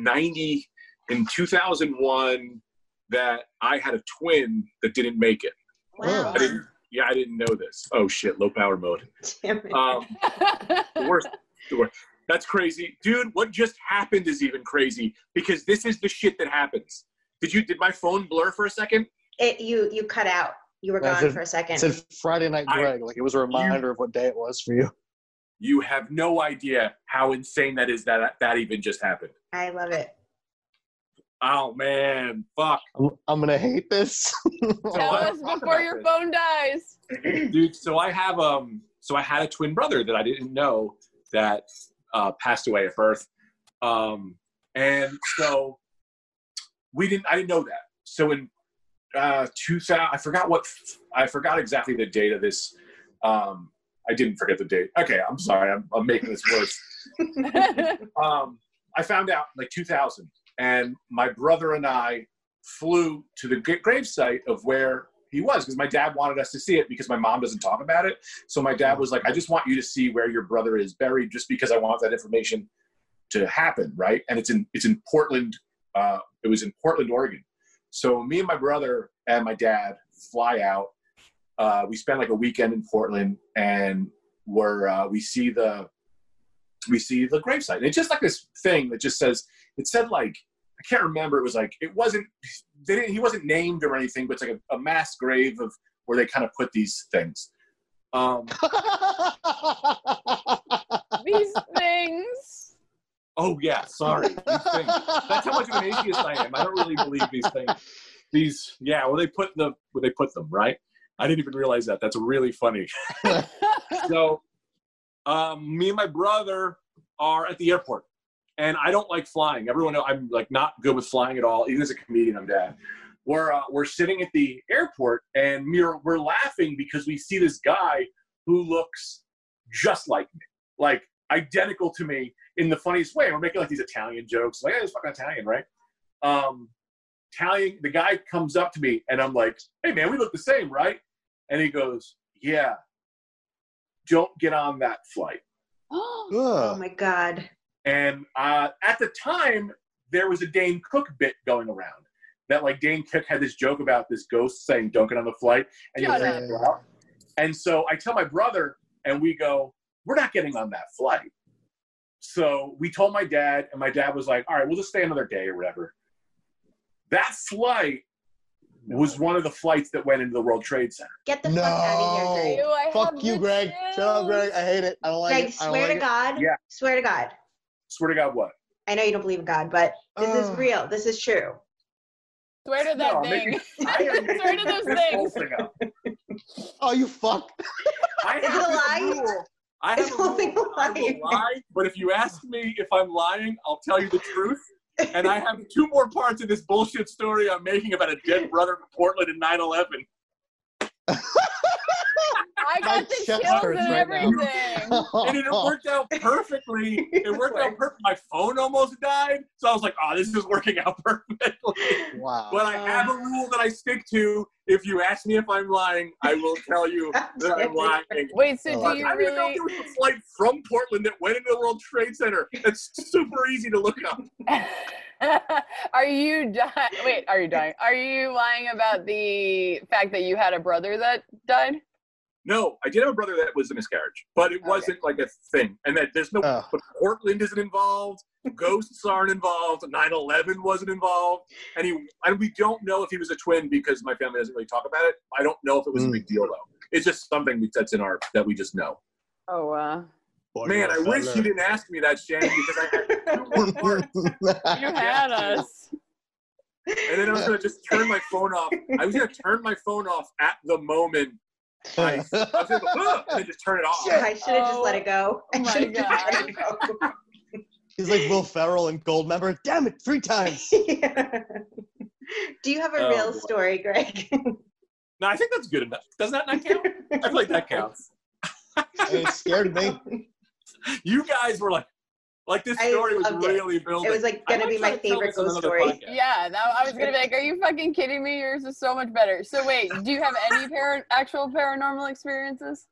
2001 that I had a twin that didn't make it. Wow. I didn't know this. Oh shit, low power mode. Damn it. The worst. That's crazy. Dude, what just happened is even crazy because this is the shit that happens. Did my phone blur for a second? You cut out. You were gone for a second. It said Friday Night Greg. Like it was a reminder of what day it was for you. You have no idea how insane that is that even just happened. I love it. Oh man, fuck. I'm gonna hate this. Tell us before your phone dies. Dude, so I had a twin brother that I didn't know that passed away at birth. And so I didn't know that. So in 2000, I forgot exactly the date of this. I didn't forget the date. Okay, I'm sorry. I'm making this worse. I found out like 2000. And my brother and I flew to the gravesite of where he was because my dad wanted us to see it because my mom doesn't talk about it. So my dad was like, I just want you to see where your brother is buried just because I want that information to happen, right? And it's in Portland. It was in Portland, Oregon. So me and my brother and my dad fly out. We spend like a weekend in Portland and we see the gravesite. And it's just like this thing that just says, it said like, I can't remember. It was like, he wasn't named or anything, but it's like a mass grave of where they kind of put these things. These things. Oh yeah, sorry. These things. That's how much of an atheist I am. I don't really believe these things. these, where they put them, right? I didn't even realize that. That's really funny. So me and my brother are at the airport, and I don't like flying. Everyone knows I'm like not good with flying at all. Even as a comedian, I'm bad. We're sitting at the airport, and we're laughing because we see this guy who looks just like me, like identical to me in the funniest way. We're making like these Italian jokes, like, hey, it's fucking Italian, right? The guy comes up to me, and I'm like, hey man, we look the same, right? And he goes, yeah, don't get on that flight. Oh my God. And at the time, there was a Dane Cook bit going around that like Dane Cook had this joke about this ghost saying, don't get on the flight. And you'll go out. And so I tell my brother, and we go, we're not getting on that flight. So we told my dad, and my dad was like, all right, we'll just stay another day or whatever. That flight was one of the flights that went into the World Trade Center. Get the fuck out of here, Greg. Fuck you, Greg. Shut up, Greg. I hate it. I don't like Greg, it. swear to God. Yeah. Swear to God. Swear to God what? I know you don't believe in God, but this is real. This is true. Swear to that thing. Swear to those things. Oh, you fuck. Is it a lie? I have a lie, but if you ask me if I'm lying, I'll tell you the truth. And I have 2 more parts of this bullshit story I'm making about a dead brother from Portland in 9/11. I got the chills and everything. And it worked out perfectly. It worked out perfect. My phone almost died. So I was like, oh, this is working out perfectly. Wow. But I have a rule that I stick to. If you ask me if I'm lying, I will tell you that I'm lying. Wait, so do you I really... didn't know there was a flight from Portland that went into the World Trade Center. It's super easy to look up. Are you dying? Are you lying about the fact that you had a brother that died? No, I did have a brother that was a miscarriage, but it wasn't like a thing. And that there's no, but Portland isn't involved. Ghosts aren't involved. 9/11 wasn't involved. And we don't know if he was a twin because my family doesn't really talk about it. I don't know if it was a big deal though. It's just something that's in that we just know. Oh, wow. Man, I wish you didn't ask me that, Shane, because I had 2 more parts. You had us. And then I was going to just turn my phone off. I was going to turn my phone off at the moment. I was going to go, and then just turn it off. Sure, I should have just let it go. Oh my God. He's like Will Ferrell in Goldmember. Damn it, 3 times. Yeah. Do you have a real story, Greg? No, I think that's good enough. Does that not count? I feel like that counts. It scared me. You guys were like this story was really building. It was like going to be my favorite ghost story. Yeah, I was going to be like, are you fucking kidding me? Yours is so much better. So wait, do you have any actual paranormal experiences?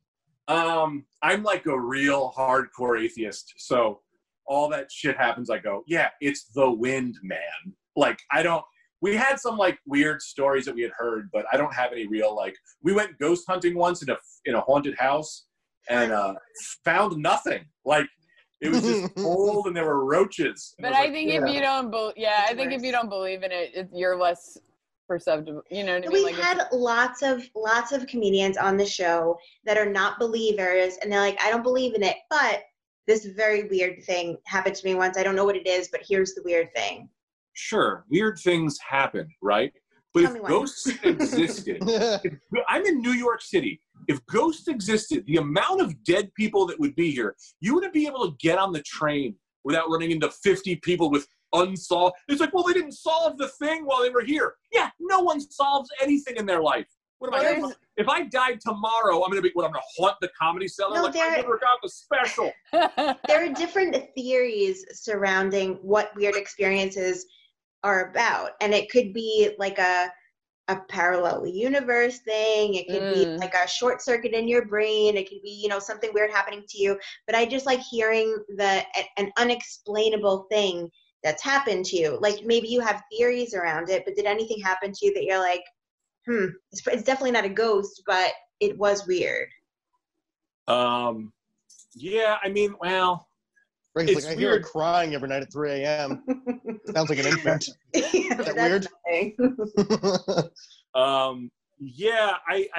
I'm like a real hardcore atheist. So all that shit happens, I go, yeah, it's the wind, man. Like, we had some like weird stories that we had heard, but I don't have any real, like, we went ghost hunting once in a haunted house and found nothing. Like, it was just cold and there were roaches. But I think if you don't believe in it, you're less perceptive. You know what I mean? We've had lots of comedians on the show that are not believers, and they're like, I don't believe in it, but this very weird thing happened to me once. I don't know what it is, but here's the weird thing. Sure, weird things happen, right? But if ghosts existed, I'm in New York City. If ghosts existed, the amount of dead people that would be here, you wouldn't be able to get on the train without running into 50 people with unsolved. It's like, well, they didn't solve the thing while they were here. Yeah, no one solves anything in their life. What am I? If I died tomorrow, I'm going to haunt the Comedy Cellar? No, I never got the special. There are different theories surrounding what weird experiences are about, and it could be like a parallel universe thing. It could be like a short circuit in your brain. It could be, something weird happening to you. But I just like hearing an unexplainable thing that's happened to you. Like maybe you have theories around it, but did anything happen to you that you're like, it's definitely not a ghost, but it was weird? Yeah, I mean, well, it's like I hear her crying every night at 3 a.m. Sounds like an infant. Is that weird? Yeah,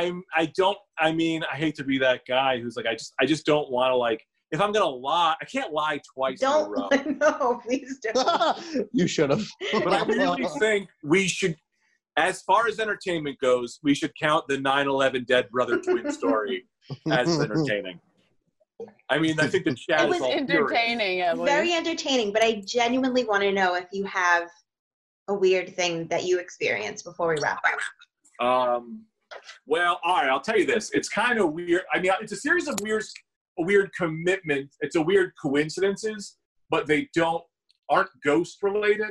I hate to be that guy who's like, I just don't want to, like, if I'm gonna lie, I can't lie twice in a row. No, please don't. You should have. But I really think we should. As far as entertainment goes, we should count the 9/11 dead brother twin story as entertaining. I mean, I think the chat it was entertaining. Very entertaining, but I genuinely want to know if you have a weird thing that you experienced before we wrap up. Well, all right, I'll tell you this. It's kind of weird. I mean, it's a series of a weird commitment. It's a weird coincidences, but they aren't ghost related.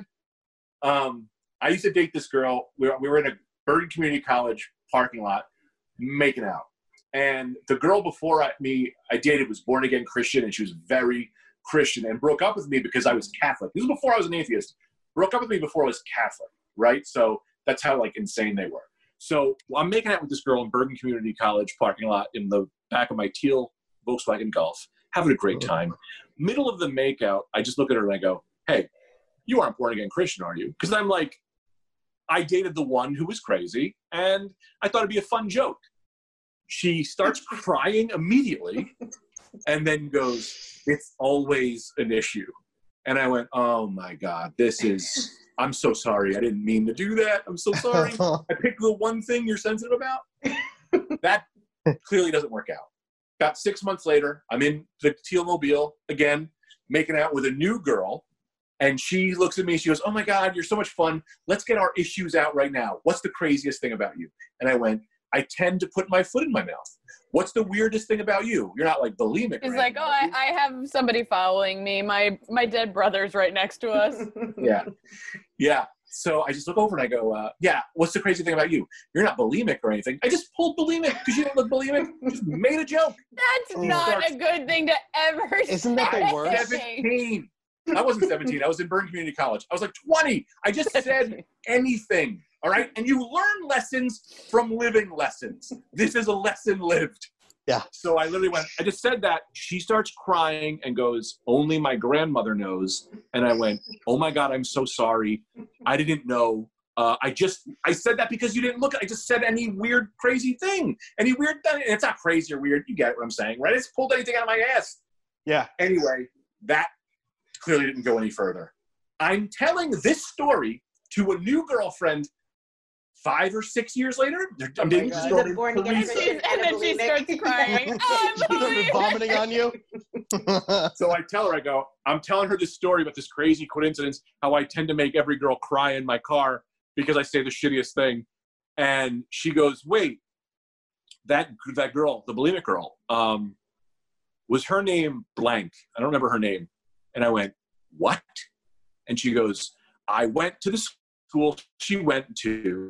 I used to date this girl. We were in a Bergen Community College parking lot making out. And the girl before I dated was born again Christian, and she was very Christian, and broke up with me because I was Catholic. This was before I was an atheist. Broke up with me before I was Catholic, right? So that's how like insane they were. So I'm making out with this girl in Bergen Community College parking lot in the back of my teal Volkswagen Golf, having a great time. Middle of the makeout, I just look at her and I go, "Hey, you aren't born again Christian, are you?" Because I'm like, I dated the one who was crazy, and I thought it'd be a fun joke. She starts crying immediately and then goes, "It's always an issue." And I went, "Oh my God, I'm so sorry. I didn't mean to do that. I'm so sorry. I picked the one thing you're sensitive about." That clearly doesn't work out. About 6 months later, I'm in the Teal Mobile again, making out with a new girl. And she looks at me, she goes, "Oh my God, you're so much fun. Let's get our issues out right now. What's the craziest thing about you?" And I went, "I tend to put my foot in my mouth. What's the weirdest thing about you? You're not like bulimic." He's like, "Oh, I have somebody following me. My dead brother's right next to us." Yeah. So I just look over and I go, "Yeah, what's the crazy thing about you? You're not bulimic or anything." I just pulled bulimic because you don't look bulimic. Just made a joke. That's not a good thing to ever say. Isn't that the worst? 17. I wasn't 17. I was in Bergen Community College. I was like 20. I just said anything. All right. And you learn lessons from living lessons. This is a lesson lived. Yeah. So I literally I just said that. She starts crying and goes, "Only my grandmother knows." And I went, "Oh my God, I'm so sorry. I didn't know. I said that because you didn't look. I just said any weird, crazy thing. Any weird thing. And it's not crazy or weird. You get what I'm saying, right? I just pulled anything out of my ass." Yeah. Anyway, that clearly didn't go any further. I'm telling this story to a new girlfriend 5 or 6 years later. I'm dating this girl named Teresa. And then she starts crying. She started vomiting on you. So I tell her, I'm telling her this story about this crazy coincidence, how I tend to make every girl cry in my car because I say the shittiest thing. And she goes, "Wait, that girl, the bulimic girl, was her name blank? I don't remember her name." And I went, "What?" And she goes, "I went to the school she went to.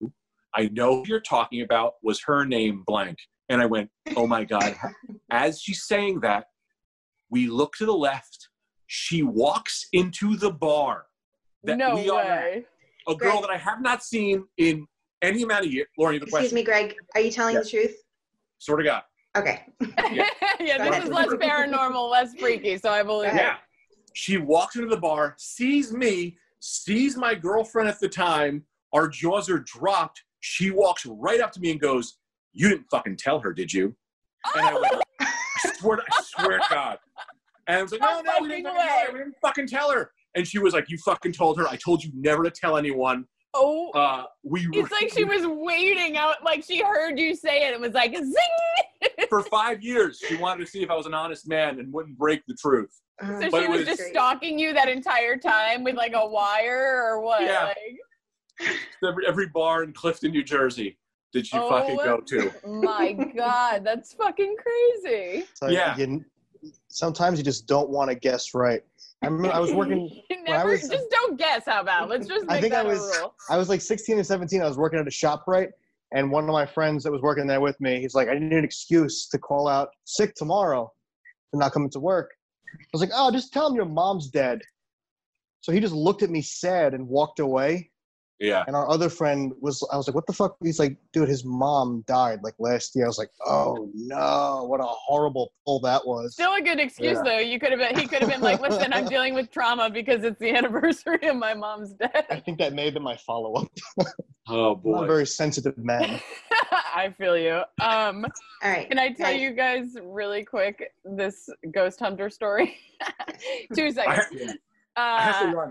I know who you're talking about. Was her name blank?" And I went, "Oh my God." As she's saying that, we look to the left. She walks into the bar that no we are way. at. A girl that I have not seen in any amount of years. Lauren, you have a question? Excuse me, Greg. Are you telling the truth? Sort of God. Okay. Yeah, this is less paranormal, less freaky, so I believe it. She walks into the bar, sees me, sees my girlfriend at the time. Our jaws are dropped. She walks right up to me and goes, "You didn't fucking tell her, did you?" And I went, I swear to God. And I was like, no, we didn't fucking tell her. And she was like, "You fucking told her. I told you never to tell anyone." Oh, it's like she was waiting out, like she heard you say it. It was like, zing! For 5 years, she wanted to see if I was an honest man and wouldn't break the truth. So she was just stalking you that entire time with like a wire or what? Yeah. Like... Every bar in Clifton, New Jersey, did she fucking go to? My God, that's fucking crazy. So sometimes you just don't want to guess right. I remember I was working. Just don't guess. How about? Let's just make that a rule. I was like 16 or 17. I was working at a ShopRite, and one of my friends that was working there with me, he's like, "I need an excuse to call out sick tomorrow and not coming to work." I was like, "Oh, just tell him your mom's dead." So he just looked at me sad and walked away. Yeah. And our other friend I was like, "What the fuck?" He's like, "Dude, his mom died like last year." I was like, "Oh no, what a horrible pull that was." Still a good excuse though. He could have been like, "Listen, I'm dealing with trauma because it's the anniversary of my mom's death." I think that may have been my follow-up. Oh boy. I'm a very sensitive man. I feel you. All right. Can I tell you guys really quick this ghost hunter story? 2 seconds. I have to run.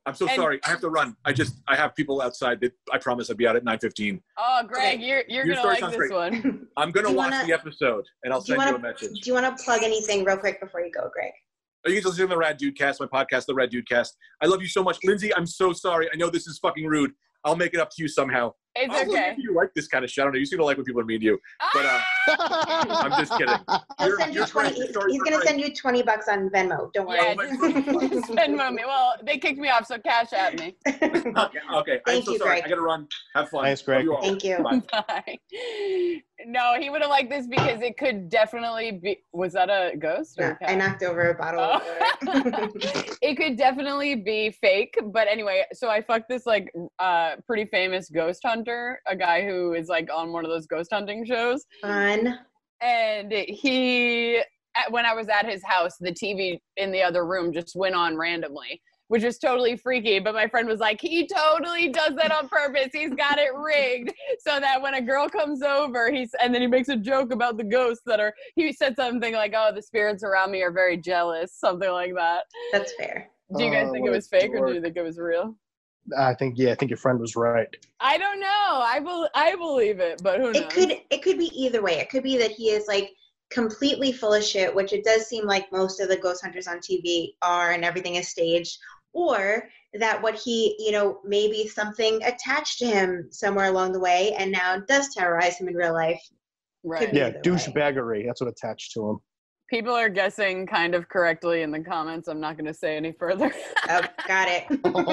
I'm so sorry. I have to run. I have people outside that I promise I'll be out at 9:15. Oh, Greg, you're going to like this one. I'm going to watch the episode, and I'll send you a message. Do you want to plug anything real quick before you go, Greg? You can listen to the Rad Dudecast, my podcast, the Rad Dudecast. I love you so much. Lindsay, I'm so sorry. I know this is fucking rude. I'll make it up to you somehow. It's also, okay. Maybe you like this kind of shit. I don't know. You seem to like when people are mean to you. But I'm just kidding. He'll send you 20. He's going to send you $20 on Venmo. Don't worry. Yeah, just Venmo me. Well, they kicked me off, so cash at me. Okay. Thank you, sorry. Greg. I got to run. Have fun. Thanks, Greg. Thank you. Bye. No, he would have liked this because it could definitely be. Was that a ghost? Or I knocked over a bottle of water. It could definitely be fake. But anyway, so I fucked this like pretty famous ghost hunter, a guy who is like on one of those ghost hunting shows. Fun. And when I was at his house, the TV in the other room just went on randomly, which was totally freaky. But my friend was like, he totally does that on purpose. He's got it rigged so that when a girl comes over, and then he makes a joke about the ghosts he said something like, oh, the spirits around me are very jealous, something like that. That's fair. Do you guys think it was fake or do you think it was real? I think your friend was right. I don't know. I believe it, but who knows? It could be either way. It could be that he is like completely full of shit, which it does seem like most of the ghost hunters on TV are, and everything is staged, or that what he, maybe something attached to him somewhere along the way and now does terrorize him in real life. Right. Yeah, douchebaggery. That's what attached to him. People are guessing kind of correctly in the comments. I'm not going to say any further. Oh, got it.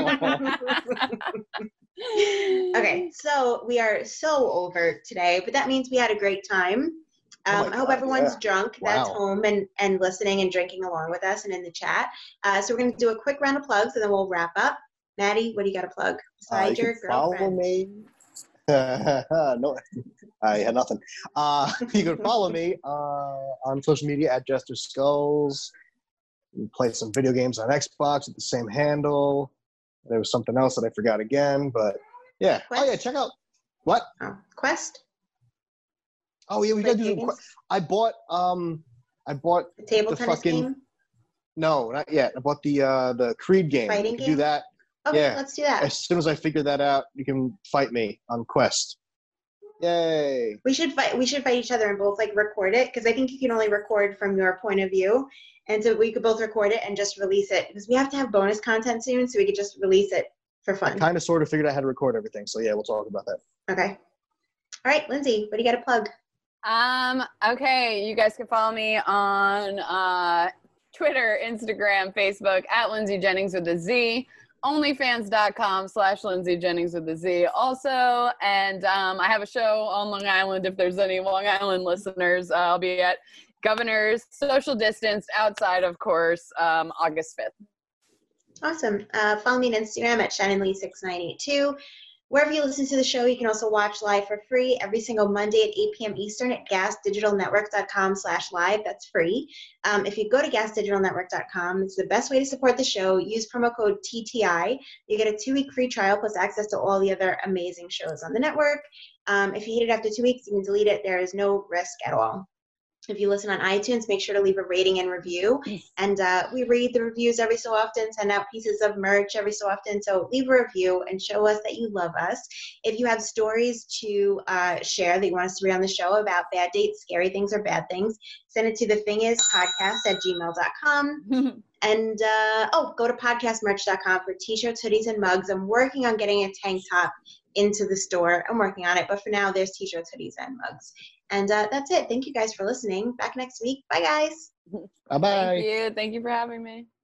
Okay, so we are so over today, but that means we had a great time. I hope everyone's drunk that's home and listening and drinking along with us and in the chat. So we're going to do a quick round of plugs and then we'll wrap up. Maddie, what do you got to plug besides your girlfriend? Follow me. No, I had nothing. You can follow me on social media at Jester Skulls. You play some video games on Xbox with the same handle. There was something else that I forgot again, but yeah. Quest? Oh yeah, check out what? Quest. Oh yeah, we gotta do some. I bought the table tennis game. No, not yet. I bought the Creed game. Fighting game. Do that. Okay, yeah. Let's do that. As soon as I figure that out, you can fight me on Quest. Yay! We should fight each other and both like record it, because I think you can only record from your point of view, and so we could both record it and just release it, because we have to have bonus content soon, so we could just release it for fun. I kind of sort of figured out how to record everything, so yeah, we'll talk about that. Okay. All right, Lindsay, what do you got to plug? Okay, you guys can follow me on Twitter, Instagram, Facebook at Lindsay Jennings with a Z. OnlyFans.com/Lindsay Jennings with a Z also. And I have a show on Long Island. If there's any Long Island listeners, I'll be at Governor's, social distanced outside, of course, August 5th. Awesome. Follow me on Instagram at ShannonLee6982. Wherever you listen to the show, you can also watch live for free every single Monday at 8 p.m. Eastern at gasdigitalnetwork.com/live. That's free. If you go to gasdigitalnetwork.com, it's the best way to support the show. Use promo code TTI. You get a 2-week free trial plus access to all the other amazing shows on the network. If you hate it after 2 weeks, you can delete it. There is no risk at all. If you listen on iTunes, make sure to leave a rating and review. And we read the reviews every so often, send out pieces of merch every so often. So leave a review and show us that you love us. If you have stories to share that you want us to read on the show about bad dates, scary things, or bad things, send it to thethingIspodcast@gmail.com. And go to podcastmerch.com for t-shirts, hoodies, and mugs. I'm working on getting a tank top into the store. I'm working on it. But for now, there's t-shirts, hoodies, and mugs. And that's it. Thank you guys for listening. Back next week. Bye, guys. Bye-bye. Thank you. Thank you for having me.